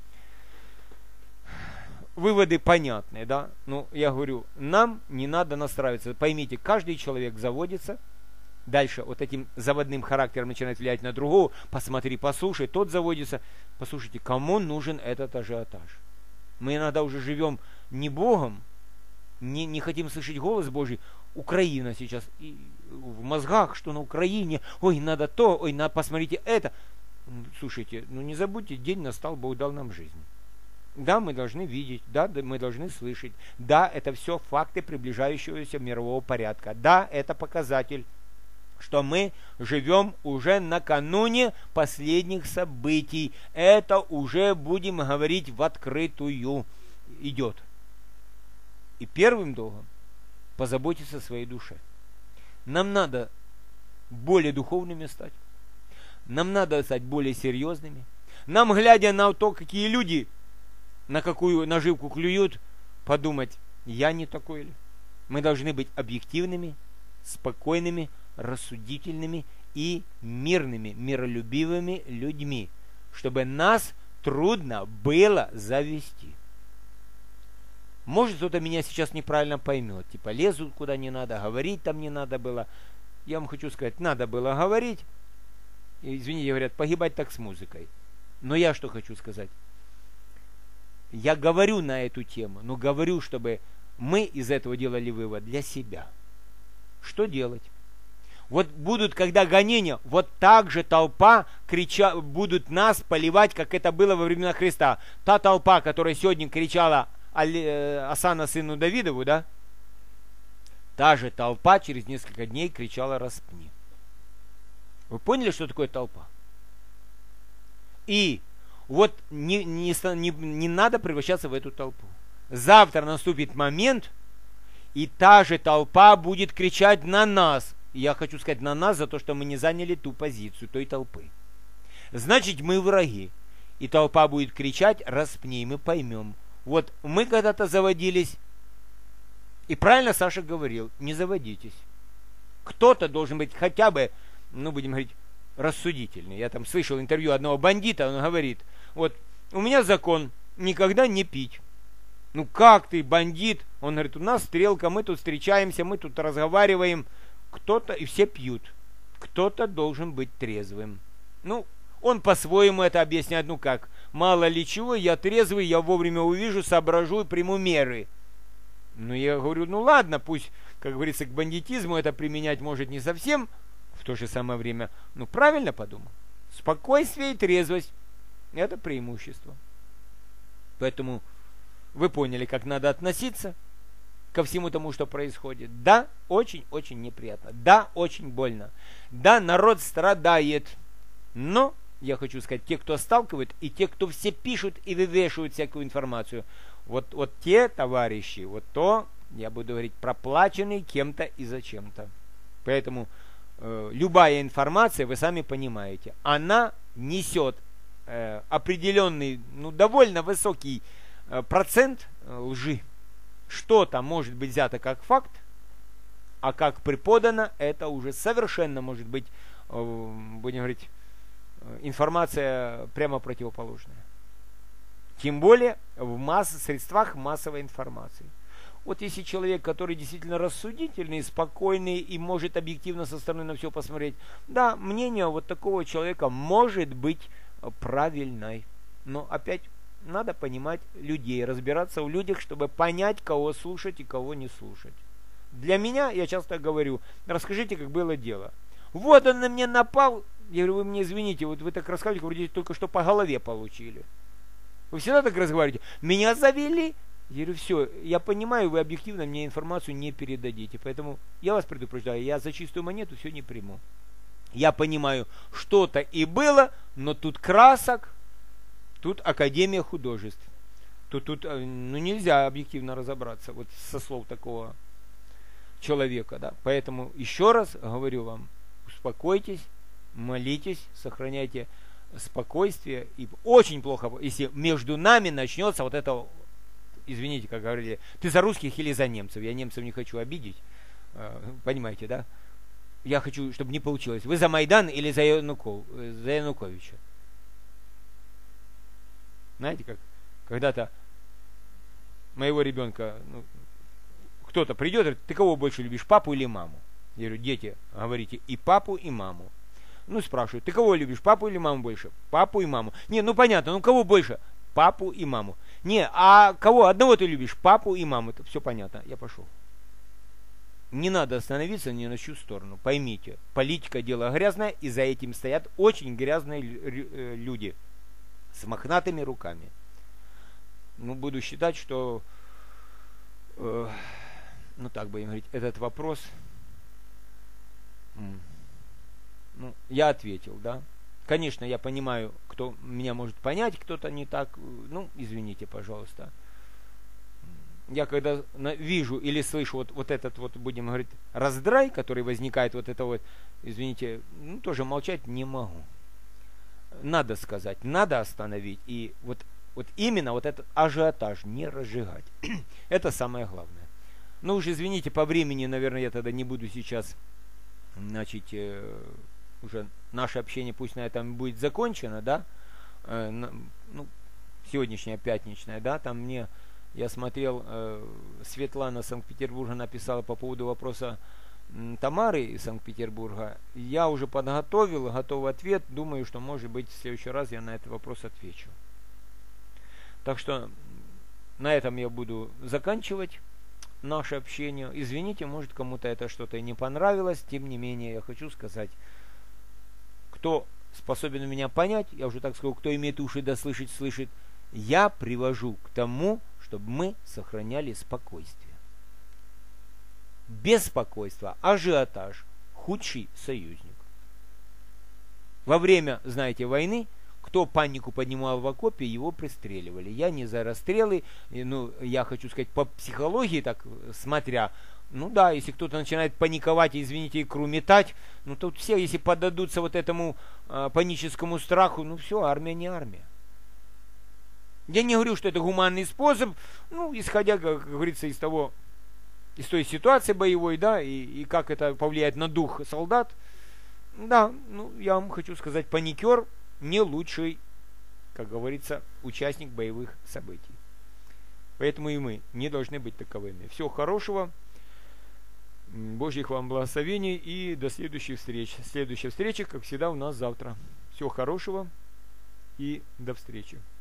выводы понятные, да? Ну, я говорю, нам не надо настраиваться. Поймите, каждый человек заводится, дальше вот этим заводным характером начинает влиять на другого. Посмотри, послушай, тот заводится. Послушайте, кому нужен этот ажиотаж? Мы иногда уже живем не Богом, не, не хотим слышать голос Божий. Украина сейчас и в мозгах, что на Украине, ой, надо то, ой, надо, посмотрите это. Слушайте, ну не забудьте, день настал, Бог дал нам жизнь. Да, мы должны видеть, да, мы должны слышать. Да, это все факты приближающегося мирового порядка. Да, это показатель, что мы живем уже накануне последних событий. Это уже, будем говорить, в открытую идет. И первым долгом позаботиться о своей душе. Нам надо более духовными стать. Нам надо стать более серьезными. Нам, глядя на то, какие люди на какую наживку клюют, подумать, я не такой ли? Мы должны быть объективными, спокойными, рассудительными и мирными, миролюбивыми людьми, чтобы нас трудно было завести. Может, кто-то меня сейчас неправильно поймет, типа лезут куда не надо, говорить там не надо было. Я вам хочу сказать, надо было говорить. И, извините, говорят, погибать так с музыкой. Но я что хочу сказать? Я говорю на эту тему, но говорю, чтобы мы из этого делали вывод для себя. Что делать? Вот будут, когда гонения, вот так же толпа крича, будут нас поливать, как это было во времена Христа. Та толпа, которая сегодня кричала Асана сыну Давидову, да? Та же толпа через несколько дней кричала распни. Вы поняли, что такое толпа? И вот не, не, не, не надо превращаться в эту толпу. Завтра наступит момент, и та же толпа будет кричать на нас. Я хочу сказать на нас за то, что мы не заняли ту позицию той толпы. Значит, мы враги. И толпа будет кричать распни, мы поймем. Вот мы когда-то заводились. И правильно Саша говорил, не заводитесь. Кто-то должен быть хотя бы, ну будем говорить, рассудительный. Я там слышал интервью одного бандита, он говорит, вот у меня закон никогда не пить. Ну как ты, бандит? Он говорит, у нас стрелка, мы тут встречаемся, мы тут разговариваем. Кто-то, и все пьют. Кто-то должен быть трезвым. Ну, он по-своему это объясняет, ну как, мало ли чего, я трезвый, я вовремя увижу, соображу и приму меры. Ну, я говорю, ну ладно, пусть, как говорится, к бандитизму это применять может не совсем, в то же самое время, ну, правильно подумал. Спокойствие и трезвость – это преимущество. Поэтому вы поняли, как надо относиться ко всему тому, что происходит. Да, очень-очень неприятно. Да, очень больно. Да, народ страдает. Но, я хочу сказать, те, кто сталкивает, и те, кто все пишут и вывешивают всякую информацию, вот, вот те товарищи, вот то, я буду говорить, проплаченные кем-то и зачем-то. Поэтому э, любая информация, вы сами понимаете, она несет э, определенный, ну, довольно высокий э, процент э, лжи. Что-то может быть взято как факт, а как преподано, это уже совершенно может быть, будем говорить, информация прямо противоположная. Тем более в масс, средствах массовой информации. Вот если человек, который действительно рассудительный, спокойный и может объективно со стороны на все посмотреть, да, мнение вот такого человека может быть правильной. Но опять надо понимать людей, разбираться в людях, чтобы понять, кого слушать и кого не слушать. Для меня, я часто говорю, расскажите, как было дело. Вот он на меня напал, я говорю, вы мне извините, вот вы так рассказываете, вроде только что по голове получили. Вы всегда так разговариваете. Меня завели. Я говорю, все, я понимаю, вы объективно мне информацию не передадите, поэтому я вас предупреждаю, я за чистую монету все не приму. Я понимаю, что-то и было, но тут красок, тут Академия художеств. Тут, тут ну, нельзя объективно разобраться вот со слов такого человека. Да? Поэтому еще раз говорю вам, успокойтесь, молитесь, сохраняйте спокойствие. И очень плохо, если между нами начнется вот это... Извините, как говорили, ты за русских или за немцев? Я немцев не хочу обидеть. Понимаете, да? Я хочу, чтобы не получилось. Вы за Майдан или за, Януков, за Януковича? Знаете, как когда-то моего ребенка, ну, кто-то придет и говорит, ты кого больше любишь, папу или маму? Я говорю, дети, говорите и папу, и маму. Ну, спрашивают, ты кого любишь, папу или маму больше? Папу и маму. Не, ну понятно, ну кого больше? Папу и маму. Не, а кого? Одного ты любишь? Папу и маму. Это все понятно. Я пошел. Не надо остановиться ни на чью сторону. Поймите, политика дело грязное, и за этим стоят очень грязные люди с мохнатыми руками. Ну, буду считать, что, э, ну так будем говорить, этот вопрос, ну, я ответил, да. Конечно, я понимаю, кто меня может понять, кто-то не так. Ну, извините, пожалуйста. Я когда вижу или слышу вот, вот этот вот, будем говорить, раздрай, который возникает, вот это вот, извините, ну, тоже молчать не могу. Надо сказать, надо остановить. И вот, вот именно вот этот ажиотаж не разжигать. Это самое главное. Ну уж извините, по времени, наверное, я тогда не буду сейчас, значит, э, уже наше общение пусть на этом будет закончено, да, э, ну, сегодняшнее пятничное, да, там мне, я смотрел, э, Светлана Санкт-Петербурга написала по поводу вопроса м, Тамары из Санкт-Петербурга, я уже подготовил, готовый ответ, думаю, что, может быть, в следующий раз я на этот вопрос отвечу. Так что на этом я буду заканчивать наше общение. Извините, может, кому-то это что-то и не понравилось, тем не менее, я хочу сказать, кто способен меня понять, я уже так сказал, кто имеет уши да слышать, слышит, я привожу к тому, чтобы мы сохраняли спокойствие. Беспокойство, ажиотаж, худший союзник. Во время, знаете, войны, кто панику поднимал в окопе, его пристреливали. Я не за расстрелы, ну, я хочу сказать, по психологии, так смотря, ну да, если кто-то начинает паниковать, извините, икру метать, ну тут все, если поддадутся вот этому э, паническому страху, ну все, армия не армия. Я не говорю, что это гуманный способ, ну, исходя, как говорится, из того, из той ситуации боевой, да, и, и как это повлияет на дух солдат, да, ну, я вам хочу сказать, паникер не лучший, как говорится, участник боевых событий. Поэтому и мы не должны быть таковыми. Всего хорошего. Божьих вам благословений и до следующих встреч. Следующая встреча, как всегда, у нас завтра. Всего хорошего и до встречи.